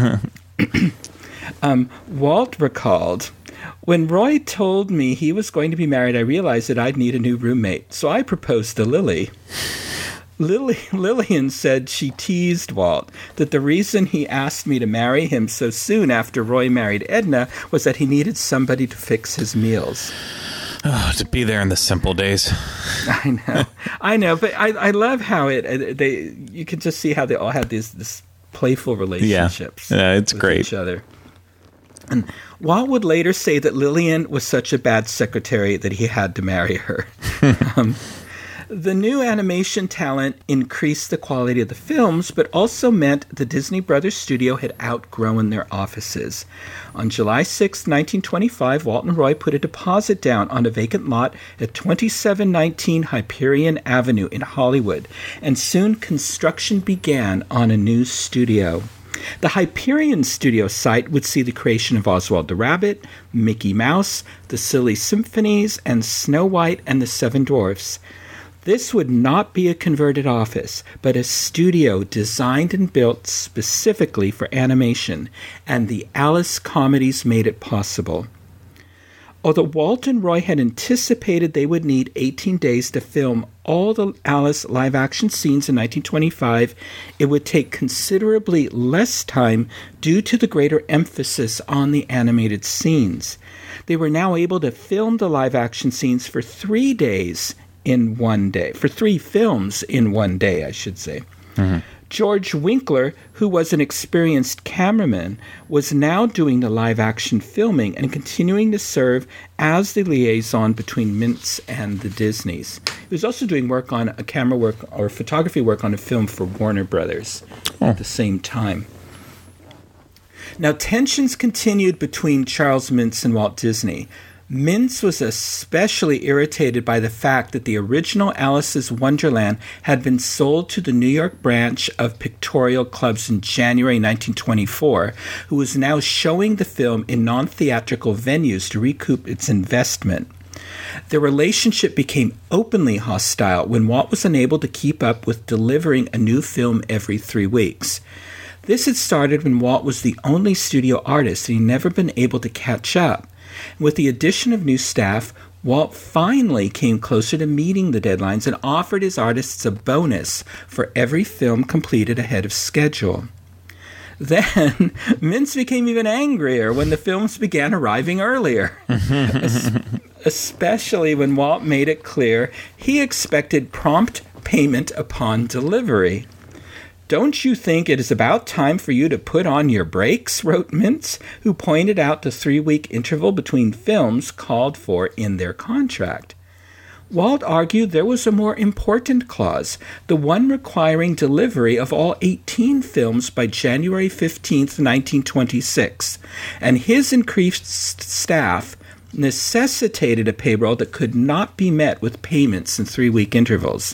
um, Walt recalled, when Roy told me he was going to be married, I realized that I'd need a new roommate, so I proposed to Lily. Lily Lillian said she teased Walt that the reason he asked me to marry him so soon after Roy married Edna was that he needed somebody to fix his meals. Oh, to be there in the simple days. I know, I know, but I, I love how it they you can just see how they all had these this playful relationships. Yeah, yeah it's with great. Each other. And Walt would later say that Lillian was such a bad secretary that he had to marry her. um, the new animation talent increased the quality of the films, but also meant the Disney Brothers studio had outgrown their offices. On July sixth, nineteen twenty-five, Walt and Roy put a deposit down on a vacant lot at twenty-seven nineteen Hyperion Avenue in Hollywood, and soon construction began on a new studio. The Hyperion Studio site would see the creation of Oswald the Rabbit, Mickey Mouse, the Silly Symphonies, and Snow White and the Seven Dwarfs. This would not be a converted office, but a studio designed and built specifically for animation, and the Alice comedies made it possible. Although Walt and Roy had anticipated they would need eighteen days to film all the Alice live-action scenes in nineteen twenty-five, it would take considerably less time due to the greater emphasis on the animated scenes. They were now able to film the live-action scenes for three days in one day, for three films in one day, I should say. Mm-hmm. George Winkler, who was an experienced cameraman, was now doing the live-action filming and continuing to serve as the liaison between Mintz and the Disneys. He was also doing work on a camera work or photography work on a film for Warner Brothers oh. at the same time. Now, tensions continued between Charles Mintz and Walt Disney. Mintz was especially irritated by the fact that the original Alice's Wonderland had been sold to the New York branch of Pictorial Clubs in January nineteen twenty-four, who was now showing the film in non-theatrical venues to recoup its investment. Their relationship became openly hostile when Walt was unable to keep up with delivering a new film every three weeks. This had started when Walt was the only studio artist and he'd never been able to catch up. With the addition of new staff, Walt finally came closer to meeting the deadlines and offered his artists a bonus for every film completed ahead of schedule. Then, Mintz became even angrier when the films began arriving earlier, especially when Walt made it clear he expected prompt payment upon delivery. "Don't you think it is about time for you to put on your brakes?" wrote Mintz, who pointed out the three-week interval between films called for in their contract. Walt argued there was a more important clause, the one requiring delivery of all eighteen films by January fifteenth, nineteen twenty-six, and his increased staff necessitated a payroll that could not be met with payments in three-week intervals.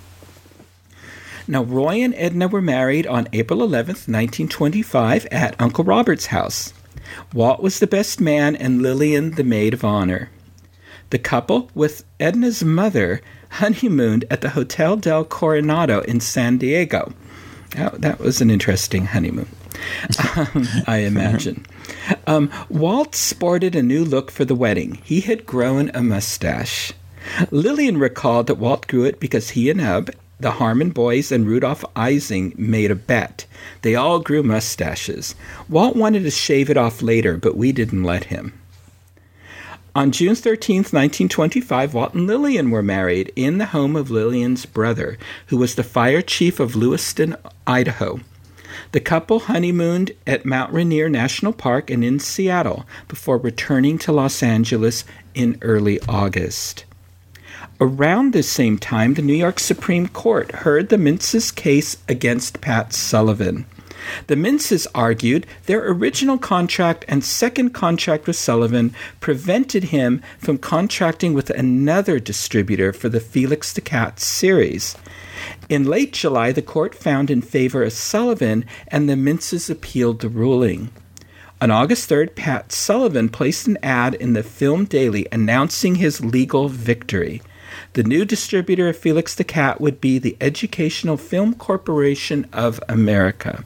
Now, Roy and Edna were married on April eleventh, nineteen twenty-five at Uncle Robert's house. Walt was the best man and Lillian the maid of honor. The couple, with Edna's mother, honeymooned at the Hotel del Coronado in San Diego. Oh, that was an interesting honeymoon, um, I imagine. Um, Walt sported a new look for the wedding. He had grown a mustache. Lillian recalled that Walt grew it because he and Ub, the Harmon boys, and Rudolph Ising made a bet. They all grew mustaches. Walt wanted to shave it off later, but we didn't let him. On June thirteenth, nineteen twenty-five, Walt and Lillian were married in the home of Lillian's brother, who was the fire chief of Lewiston, Idaho. The couple honeymooned at Mount Rainier National Park and in Seattle before returning to Los Angeles in early August. Around this same time, the New York Supreme Court heard the Mintz's case against Pat Sullivan. The Mintzes argued their original contract and second contract with Sullivan prevented him from contracting with another distributor for the Felix the Cat series. In late July, the court found in favor of Sullivan, and the Mintzes appealed the ruling. On August third, Pat Sullivan placed an ad in the Film Daily announcing his legal victory. The new distributor of Felix the Cat would be the Educational Film Corporation of America.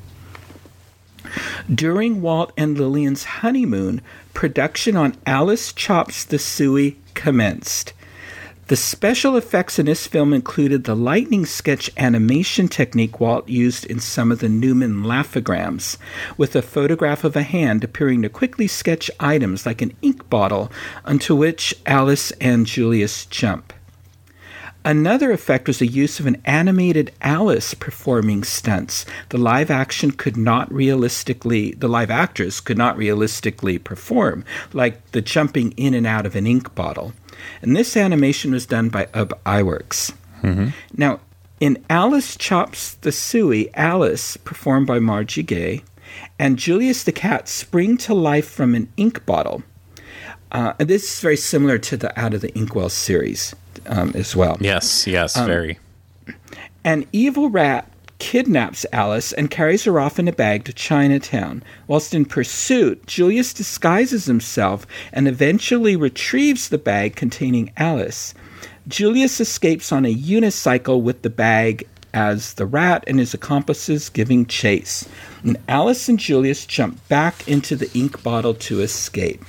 During Walt and Lillian's honeymoon, production on Alice Chops the Suey commenced. The special effects in this film included the lightning sketch animation technique Walt used in some of the Newman laughograms, with a photograph of a hand appearing to quickly sketch items like an ink bottle onto which Alice and Julius jump. Another effect was the use of an animated Alice performing stunts. The live action could not realistically, the live actors could not realistically perform, like the jumping in and out of an ink bottle. And this animation was done by Ub Iwerks. Mm-hmm. Now, in Alice Chops the Suey, Alice, performed by Margie Gay, and Julius the Cat spring to life from an ink bottle. Uh, and this is very similar to the Out of the Inkwell series um, as well. Yes, yes, um, very. An evil rat kidnaps Alice and carries her off in a bag to Chinatown. Whilst in pursuit, Julius disguises himself and eventually retrieves the bag containing Alice. Julius escapes on a unicycle with the bag as the rat and his accomplices giving chase. And Alice and Julius jump back into the ink bottle to escape.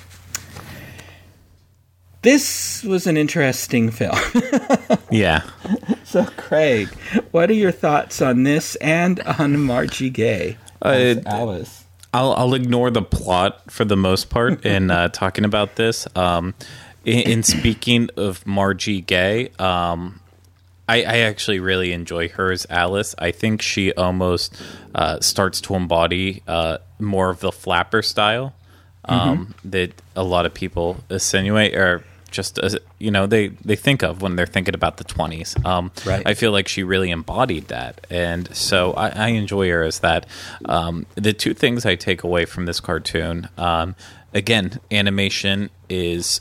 This was an interesting film. Yeah. So, Craig, what are your thoughts on this and on Margie Gay as uh, Alice? I'll, I'll ignore the plot for the most part in uh, talking about this. Um, in, in speaking of Margie Gay, um, I, I actually really enjoy her as Alice. I think she almost uh, starts to embody uh, more of the Flapper style um, mm-hmm. that a lot of people insinuate or just uh, you know they, they think of when they're thinking about the twenties. Um, right. I feel like she really embodied that, and so I, I enjoy her as that. Um, the two things I take away from this cartoon, um, again, animation is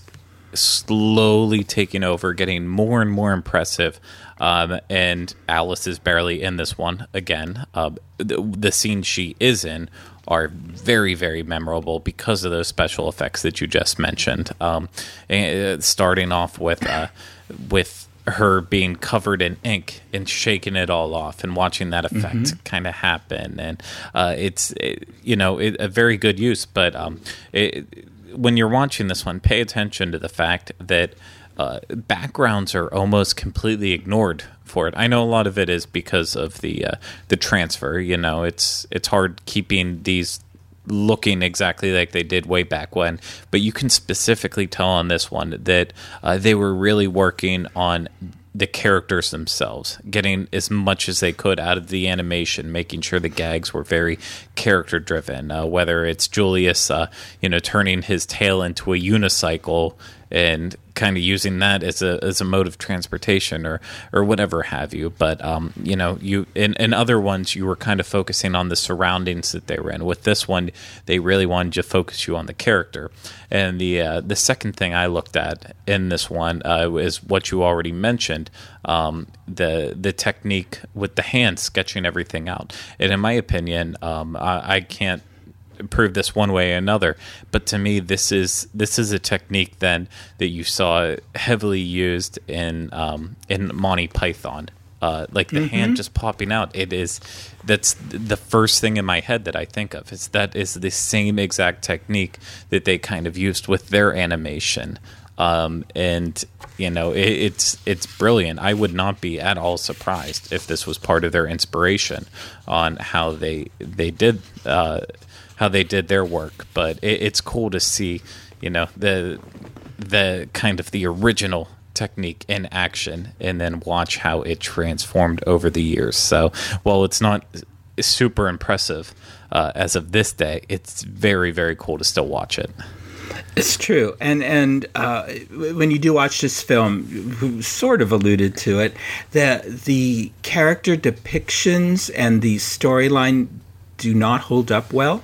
slowly taking over, getting more and more impressive. Um, and Alice is barely in this one again. Uh, the, the scenes she is in are very, very memorable because of those special effects that you just mentioned. Um, and starting off with uh, with her being covered in ink and shaking it all off and watching that effect mm-hmm. kind of happen, and uh, it's it, you know it, a very good use. But um, it, when you're watching this one, pay attention to the fact that uh, backgrounds are almost completely ignored for it. I know a lot of it is because of the uh, the transfer. You know, it's it's hard keeping these looking exactly like they did way back when, but you can specifically tell on this one that uh, they were really working on the characters themselves, getting as much as they could out of the animation, making sure the gags were very character driven. Uh, whether it's Julius, uh, you know, turning his tail into a unicycle and kind of using that as a as a mode of transportation, or or whatever have you. But um, you know, you in, in other ones you were kind of focusing on the surroundings that they were in. With this one, they really wanted to focus you on the character. And the uh, the second thing I looked at in this one uh, is what you already mentioned, um, the the technique with the hand sketching everything out. And in my opinion, um, I, I can't prove this one way or another, but to me this is this is a technique then that you saw heavily used in um, in Monty Python, uh, like the mm-hmm. hand just popping out. It is that's the first thing in my head that I think of. Is that is the same exact technique that they kind of used with their animation, um, and you know it, it's it's brilliant. I would not be at all surprised if this was part of their inspiration on how they they did. Uh, how they did their work, but it, it's cool to see, you know, the the kind of the original technique in action, and then watch how it transformed over the years. So while it's not super impressive uh, as of this day, it's very, very cool to still watch it. It's true, and and uh, when you do watch this film, who sort of alluded to it, that the character depictions and the storyline do not hold up well.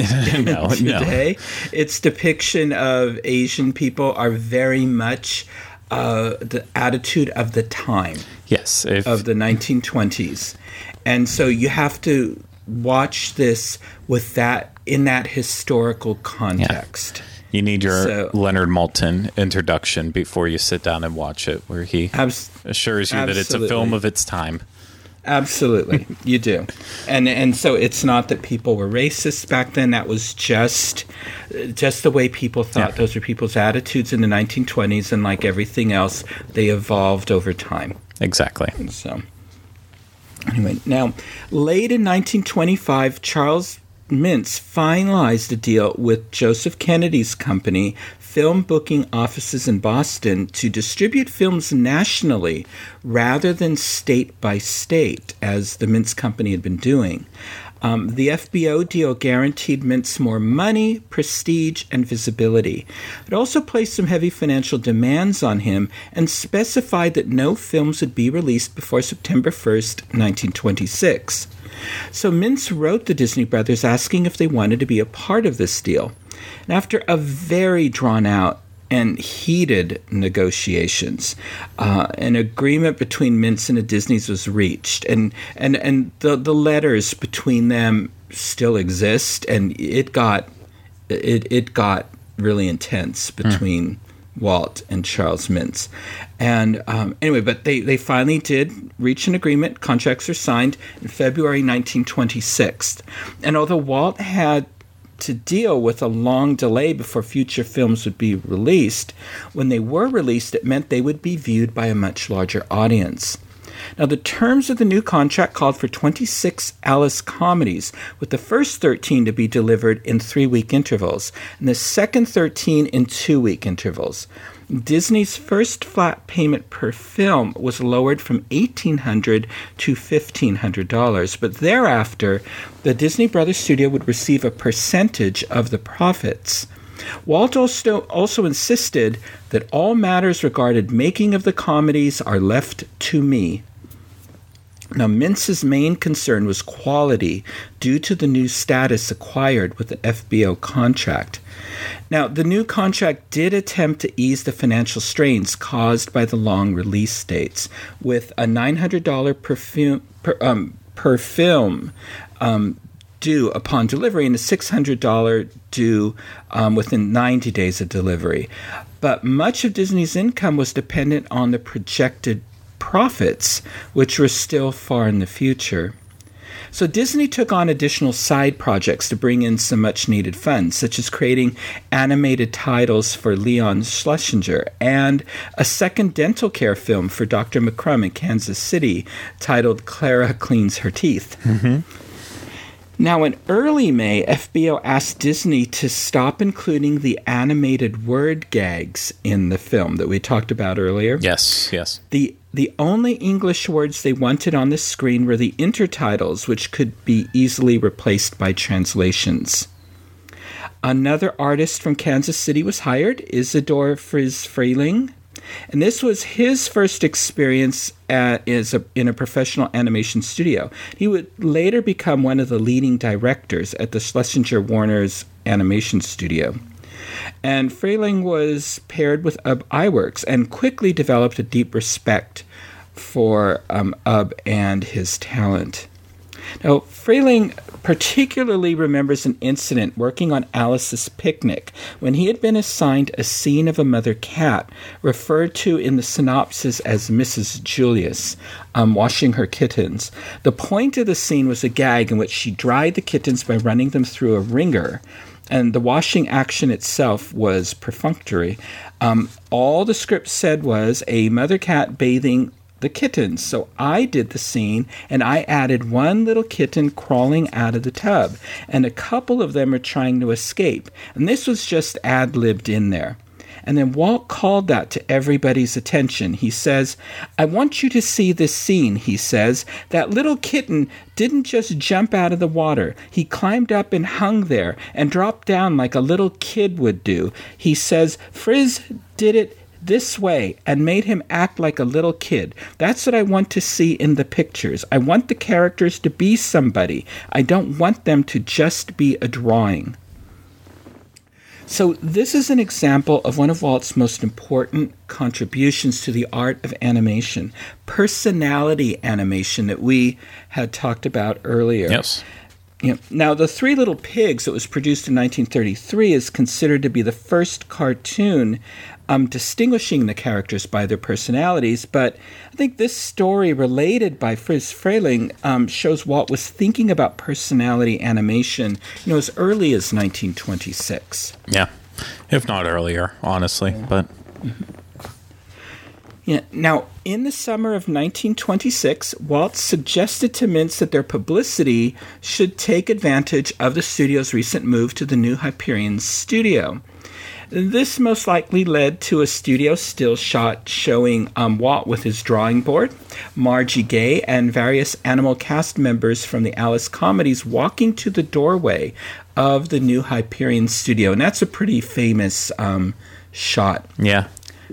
no, today. no. Its depiction of Asian people are very much uh, the attitude of the time. Yes. If... Of the nineteen twenties. And so you have to watch this with that, in that historical context. Yeah. You need your so, Leonard Maltin introduction before you sit down and watch it, where he abs- assures you absolutely. that it's a film of its time. Absolutely, you do, and and so it's not that people were racist back then. That was just just the way people thought. Yeah. Those were people's attitudes in the nineteen twenties, and like everything else, they evolved over time. Exactly. And so, anyway, now late in nineteen twenty-five, Charles Mintz finalized a deal with Joseph Kennedy's company, Film Booking Offices in Boston, to distribute films nationally rather than state by state, as the Mintz company had been doing. Um, the F B O deal guaranteed Mintz more money, prestige, and visibility. It also placed some heavy financial demands on him and specified that no films would be released before September first, nineteen twenty-six. So Mintz wrote the Disney Brothers asking if they wanted to be a part of this deal. And after a very drawn-out and heated negotiations, uh, an agreement between Mintz and the Disneys was reached. And and, and the, the letters between them still exist, and it got it, it got really intense between mm. Walt and Charles Mintz. And um, anyway, but they, they finally did reach an agreement. Contracts were signed in February nineteen twenty-six. And although Walt had to deal with a long delay before future films would be released, when they were released, it meant they would be viewed by a much larger audience. Now, the terms of the new contract called for twenty-six Alice comedies, with the first thirteen to be delivered in three-week intervals, and the second thirteen in two-week intervals. Disney's first flat payment per film was lowered from eighteen hundred dollars to fifteen hundred dollars, but thereafter, the Disney Brothers studio would receive a percentage of the profits. Walt also, also insisted that all matters regarding making of the comedies are left to me. Now, Mintz's main concern was quality due to the new status acquired with the F B O contract. Now, the new contract did attempt to ease the financial strains caused by the long release dates, with a nine hundred dollars per, film, per, um, per film um, due upon delivery and a six hundred dollars due um, within ninety days of delivery. But much of Disney's income was dependent on the projected profits, which were still far in the future. So Disney took on additional side projects to bring in some much-needed funds, such as creating animated titles for Leon Schlesinger and a second dental care film for Doctor McCrum in Kansas City titled Clara Cleans Her Teeth. Mm-hmm. Now, in early May, F B O asked Disney to stop including the animated word gags in the film that we talked about earlier. Yes, yes. The The only English words they wanted on the screen were the intertitles, which could be easily replaced by translations. Another artist from Kansas City was hired, Isidore Fritz Frayling, and this was his first experience at, as a, in a professional animation studio. He would later become one of the leading directors at the Schlesinger Warner's animation studio. And Frayling was paired with U B Iwerks and quickly developed a deep respect for um, U B and his talent. Now, Frayling particularly remembers an incident working on Alice's Picnic when he had been assigned a scene of a mother cat referred to in the synopsis as Missus Julius, um, washing her kittens. The point of the scene was a gag in which she dried the kittens by running them through a wringer, and the washing action itself was perfunctory. Um, all the script said was a mother cat bathing the kittens. So I did the scene, and I added one little kitten crawling out of the tub, and a couple of them are trying to escape. And this was just ad-libbed in there. And then Walt called that to everybody's attention. He says, I want you to see this scene, he says. That little kitten didn't just jump out of the water. He climbed up and hung there and dropped down like a little kid would do. He says, Frizz did it this way and made him act like a little kid. That's what I want to see in the pictures. I want the characters to be somebody. I don't want them to just be a drawing. So this is an example of one of Walt's most important contributions to the art of animation, personality animation that we had talked about earlier. Yes. You know, now, The Three Little Pigs that was produced in nineteen thirty-three is considered to be the first cartoon um, distinguishing the characters by their personalities, but I think this story, related by Fritz Frayling, um, shows Walt was thinking about personality animation, you know, as early as nineteen twenty-six. Yeah, if not earlier, honestly, but... Mm-hmm. Yeah. Now, in the summer of nineteen twenty-six, Walt suggested to Mintz that their publicity should take advantage of the studio's recent move to the new Hyperion studio. This most likely led to a studio still shot showing um, Walt with his drawing board, Margie Gay, and various animal cast members from the Alice comedies walking to the doorway of the new Hyperion studio. And that's a pretty famous um, shot. Yeah.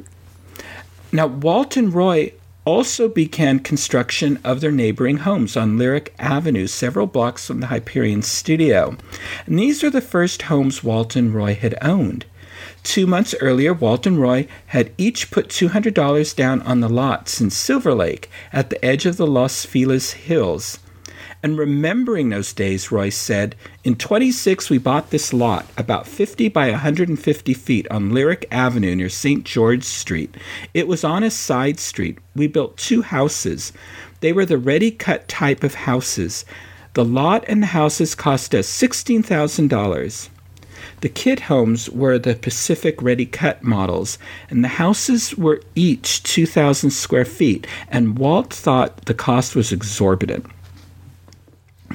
Now, Walt and Roy also began construction of their neighboring homes on Lyric Avenue, several blocks from the Hyperion studio. And these were the first homes Walt and Roy had owned. Two months earlier, Walt and Roy had each put two hundred dollars down on the lots in Silver Lake at the edge of the Los Feliz Hills. And remembering those days, Roy said, in twenty-six we bought this lot, about fifty by one hundred fifty feet on Lyric Avenue near Saint George Street. It was on a side street. We built two houses. They were the ready-cut type of houses. The lot and the houses cost us sixteen thousand dollars. The kid homes were the Pacific ready-cut models, and the houses were each two thousand square feet, and Walt thought the cost was exorbitant.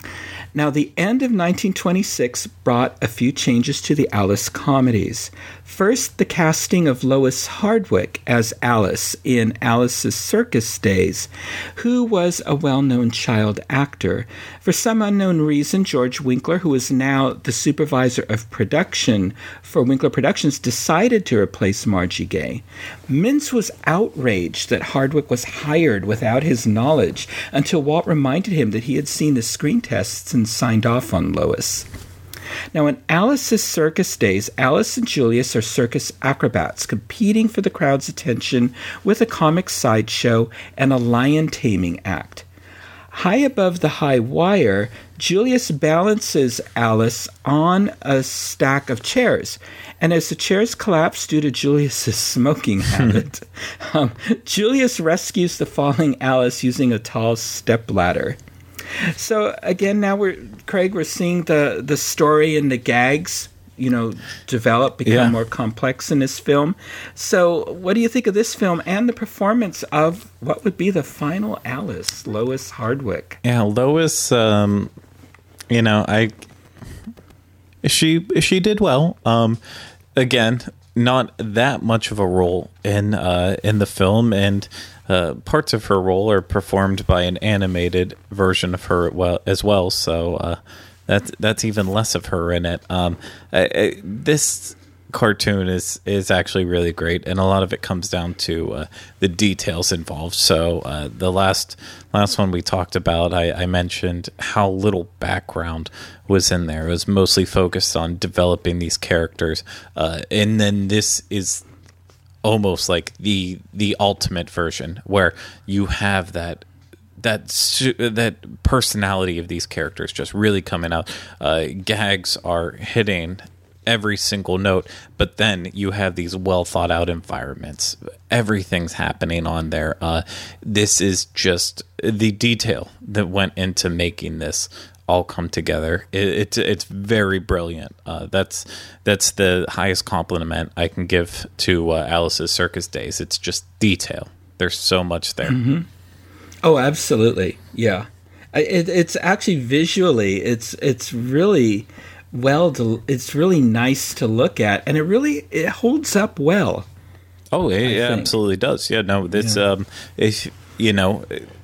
Now, the end of nineteen twenty-six brought a few changes to the Alice comedies. First, the casting of Lois Hardwick as Alice in Alice's Circus Days, who was a well-known child actor. For some unknown reason, George Winkler, who is now the supervisor of production for Winkler Productions, decided to replace Margie Gay. Mintz was outraged that Hardwick was hired without his knowledge until Walt reminded him that he had seen the screen tests and signed off on Lois. Now, in Alice's Circus Days, Alice and Julius are circus acrobats competing for the crowd's attention with a comic sideshow and a lion taming act. High above the high wire, Julius balances Alice on a stack of chairs. And as the chairs collapse due to Julius's smoking habit, um, Julius rescues the falling Alice using a tall stepladder. So again, now we're Craig. We're seeing the the story and the gags, you know, develop, become yeah. more complex in this film. So, what do you think of this film and the performance of what would be the final Alice, Lois Hardwick? Yeah, Lois. Um, you know, I she she did well. Um, again, not that much of a role in uh, in the film, and uh, parts of her role are performed by an animated version of her well as well. So uh, that's that's even less of her in it. Um, I, I, this cartoon is is actually really great, and a lot of it comes down to uh, the details involved. So uh, the last last one we talked about, I, I mentioned how little background was in there. It was mostly focused on developing these characters, uh, and then this is almost like the the ultimate version where you have that that that personality of these characters just really coming out. Uh, gags are hitting every single note, but then you have these well thought out environments. Everything's happening on there. Uh, this is just the detail that went into making this all come together. It, it's it's very brilliant. Uh, that's that's the highest compliment I can give to uh, Alice's Circus Days. It's just detail. There's so much there. Mm-hmm. Oh, absolutely. Yeah, it, it's actually visually, it's it's really well. To, it's really nice to look at, and it really it holds up well. Oh, it, it absolutely does. Yeah, no, this yeah. um, if you know,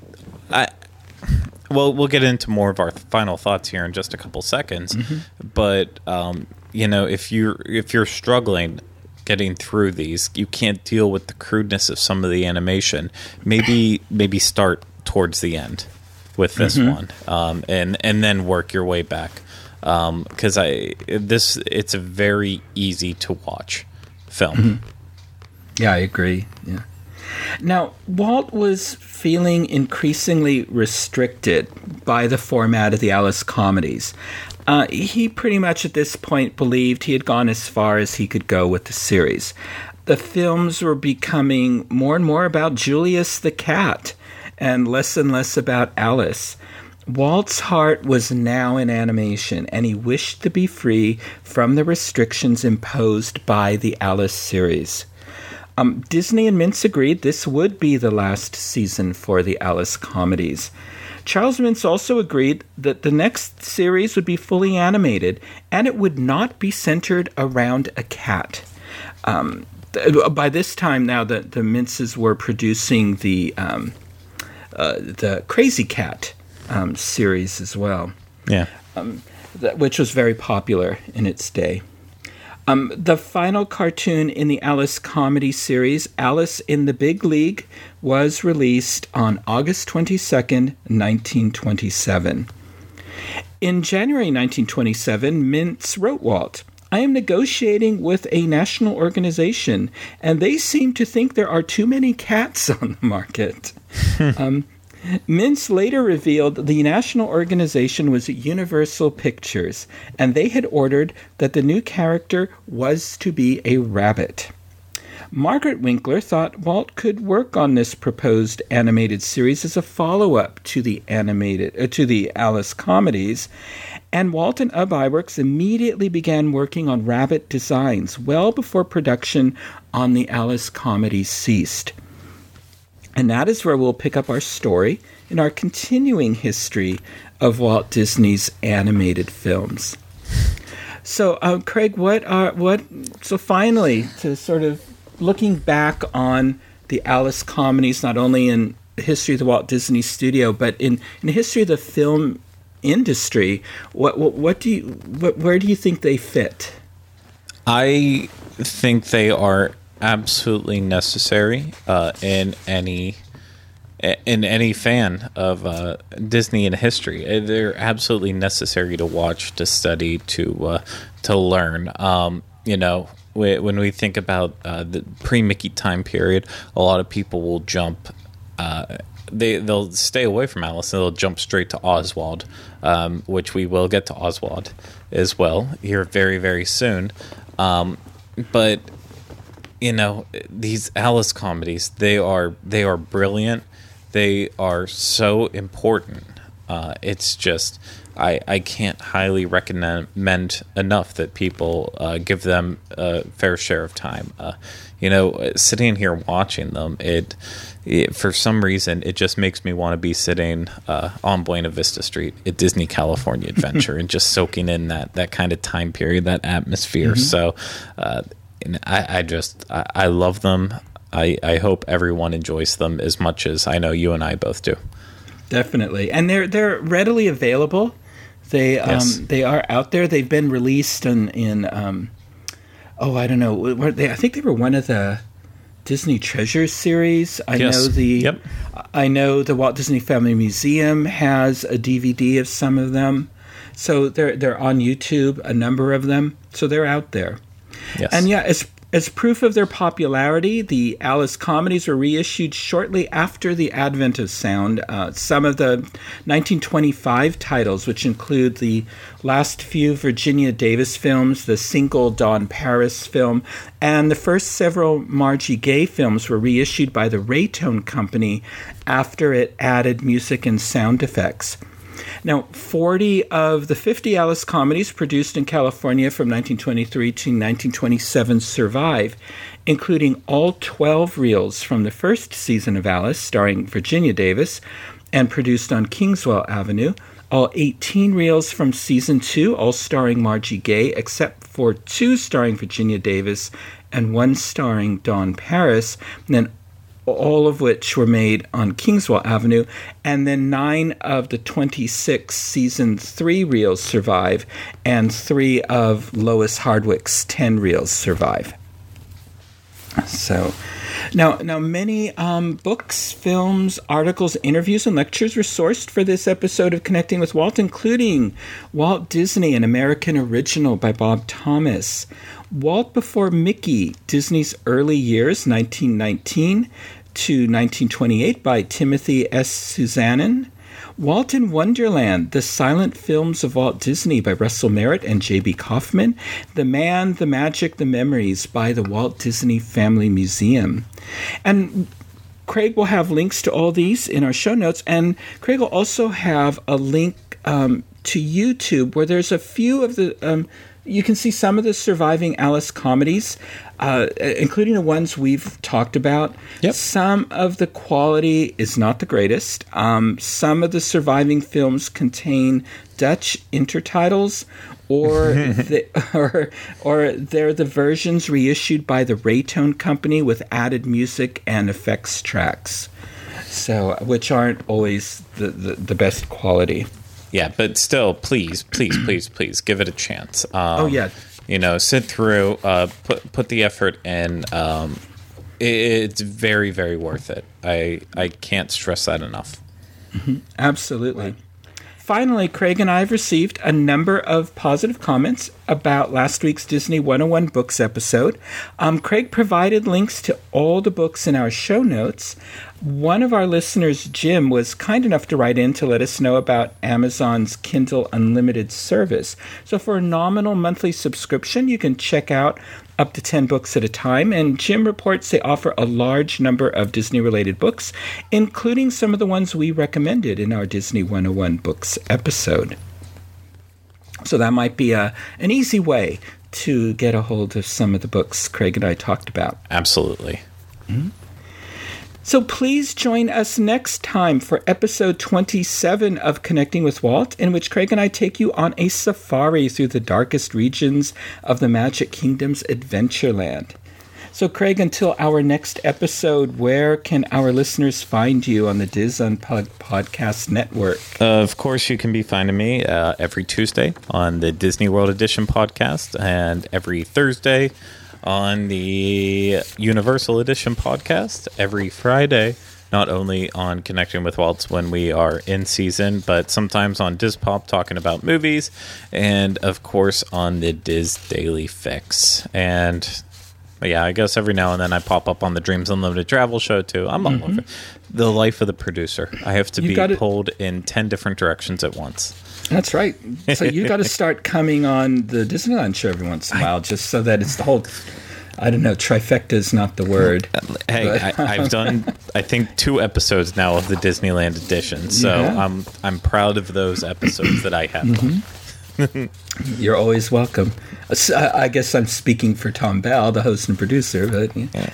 I. Well, we'll get into more of our final thoughts here in just a couple seconds. Mm-hmm. But um, you know, if you're if you're struggling getting through these, you can't deal with the crudeness of some of the animation. Maybe maybe start towards the end with this mm-hmm. one, um, and and then work your way back. Because um, I this it's a very easy to watch film. Mm-hmm. Yeah, I agree. Yeah. Now, Walt was feeling increasingly restricted by the format of the Alice comedies. Uh, he pretty much at this point believed he had gone as far as he could go with the series. The films were becoming more and more about Julius the cat and less and less about Alice. Walt's heart was now in animation, and he wished to be free from the restrictions imposed by the Alice series. Um, Disney and Mintz agreed this would be the last season for the Alice comedies. Charles Mintz also agreed that the next series would be fully animated, and it would not be centered around a cat. Um, th- by this time now, the, the Mintzes were producing the um, uh, the Crazy Cat um, series as well. Yeah, um, th- which was very popular in its day. Um, the final cartoon in the Alice comedy series, Alice in the Big League, was released on August twenty-second, nineteen twenty-seven. In January nineteen twenty-seven, Mintz wrote Walt, "I am negotiating with a national organization, and they seem to think there are too many cats on the market." um, Mintz later revealed the national organization was Universal Pictures, and they had ordered that the new character was to be a rabbit. Margaret Winkler thought Walt could work on this proposed animated series as a follow-up to the animated uh, to the Alice comedies, and Walt and Ub Iwerks immediately began working on rabbit designs well before production on the Alice comedies ceased. And that is where we'll pick up our story in our continuing history of Walt Disney's animated films. So, uh, Craig, what are what? So, finally, to sort of looking back on the Alice comedies, not only in the history of the Walt Disney Studio, but in, in the history of the film industry, what what, what do you what, where do you think they fit? I think they are absolutely necessary uh, in any in any fan of uh, Disney in history. They're absolutely necessary to watch, to study, to uh, to learn. Um, you know, when we think about uh, the pre-Mickey time period, a lot of people will jump. Uh, they they'll stay away from Alice and they'll jump straight to Oswald, um, which we will get to Oswald as well here very very soon. Um, but you know, these Alice comedies, they are they are brilliant. They are so important. Uh, it's just I I can't highly recommend enough that people uh, give them a fair share of time. Uh, you know, sitting here watching them, it, it for some reason it just makes me want to be sitting uh, on Buena Vista Street at Disney California Adventure and just soaking in that that kind of time period, that atmosphere. Mm-hmm. So. Uh, And I, I just, I, I love them. I, I hope everyone enjoys them as much as I know you and I both do. Definitely. And they're they're readily available. They yes. um, they are out there. They've been released in, in um, oh, I don't know. Were they, I think they were one of the Disney Treasures series. I yes. know the yep. I know the Walt Disney Family Museum has a D V D of some of them. So they're they're on YouTube, a number of them. So they're out there. Yes. And yeah, as as proof of their popularity, the Alice comedies were reissued shortly after the advent of sound. Uh, some of the nineteen twenty-five titles, which include the last few Virginia Davis films, the single Don Paris film, and the first several Margie Gaye films, were reissued by the Raytone Company after it added music and sound effects. Now, forty of the fifty Alice comedies produced in California from nineteen twenty-three to nineteen twenty-seven survive, including all twelve reels from the first season of Alice, starring Virginia Davis, and produced on Kingswell Avenue, all eighteen reels from season two, all starring Margie Gaye, except for two starring Virginia Davis and one starring Don Paris, and then all of which were made on Kingswell Avenue, and then nine of the twenty-six season three reels survive, and three of Lois Hardwick's ten reels survive. So, now, now many um, books, films, articles, interviews, and lectures were sourced for this episode of Connecting with Walt, including Walt Disney, an American Original by Bob Thomas, Walt Before Mickey, Disney's Early Years, nineteen nineteen to nineteen twenty-eight by Timothy S. Susannon, Walt in Wonderland, The Silent Films of Walt Disney by Russell Merritt and J B. Kaufman, The Man, the Magic, the Memories by the Walt Disney Family Museum. And Craig will have links to all these in our show notes, and Craig will also have a link um, to YouTube where there's a few of the... Um, you can see some of the surviving Alice comedies, uh, including the ones we've talked about. Yep. Some of the quality is not the greatest. Um, some of the surviving films contain Dutch intertitles, or the, or or they're the versions reissued by the Raytone Company with added music and effects tracks, so which aren't always the, the, the best quality. Yeah, but still, please, please, please, please give it a chance. Um, oh, yeah. You know, sit through, uh, put put the effort in. Um, it, it's very, very worth it. I I can't stress that enough. Mm-hmm. Absolutely. Right. Finally, Craig and I have received a number of positive comments about last week's Disney one oh one Books episode. Um, Craig provided links to all the books in our show notes. One of our listeners, Jim, was kind enough to write in to let us know about Amazon's Kindle Unlimited service. So for a nominal monthly subscription, you can check out up to ten books at a time, and Jim reports they offer a large number of Disney-related books, including some of the ones we recommended in our Disney one oh one Books episode. So that might be a, an easy way to get a hold of some of the books Craig and I talked about. Absolutely. Mm-hmm. So please join us next time for episode twenty-seven of Connecting with Walt, in which Craig and I take you on a safari through the darkest regions of the Magic Kingdom's Adventureland. So Craig, until our next episode, where can our listeners find you on the Diz Unplugged Podcast Network? Uh, of course, you can be finding me uh, every Tuesday on the Disney World Edition podcast and every Thursday on the Universal Edition podcast, every Friday, not only on Connecting with Waltz when we are in season, but sometimes on Diz Pop talking about movies, and of course on the Diz Daily Fix. And yeah, I guess every now and then I pop up on the Dreams Unlimited Travel show too. I'm all over the life of the producer. I have to You be gotta- pulled in ten different directions at once. That's right. So you got to start coming on the Disneyland show every once in a while, just so that it's the whole, I don't know, trifecta is not the word. Hey, But- I, I've done, I think, two episodes now of the Disneyland edition, so Yeah. I'm I'm proud of those episodes that I have. Mm-hmm. You're always welcome. So, I I guess I'm speaking for Tom Bell, the host and producer, but yeah.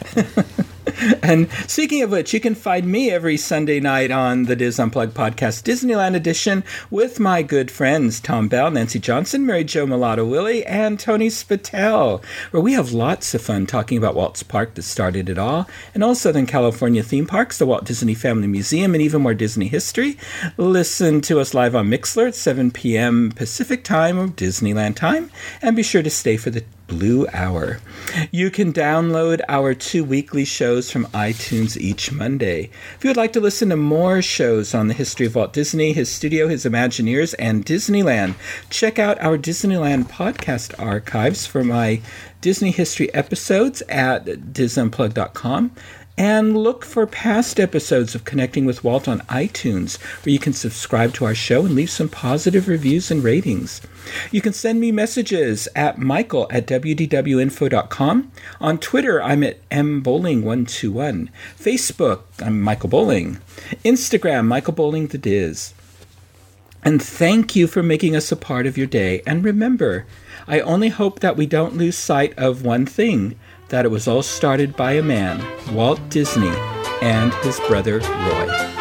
And speaking of which, you can find me every Sunday night on the Diz Unplugged podcast Disneyland edition with my good friends Tom Bell, Nancy Johnson, Mary Jo Mulatto Willie, and Tony Spatel, where we have lots of fun talking about Walt's Park that started it all, and all Southern California theme parks, the Walt Disney Family Museum, and even more Disney history. Listen to us live on Mixlr at seven p.m. Pacific time or Disneyland time, and be sure to stay for the Blue Hour. You can download our two weekly shows from iTunes each Monday. If you would like to listen to more shows on the history of Walt Disney, his studio, his Imagineers, and Disneyland, check out our Disneyland podcast archives for my Disney history episodes at diz unplugged dot com. And look for past episodes of Connecting with Walt on iTunes, where you can subscribe to our show and leave some positive reviews and ratings. You can send me messages at michael at w d w info dot com. On Twitter, I'm at m bowling one two one. Facebook, I'm Michael Bowling. Instagram, Michael Bowling the Diz. And thank you for making us a part of your day. And remember, I only hope that we don't lose sight of one thing, that it was all started by a man, Walt Disney, and his brother Roy.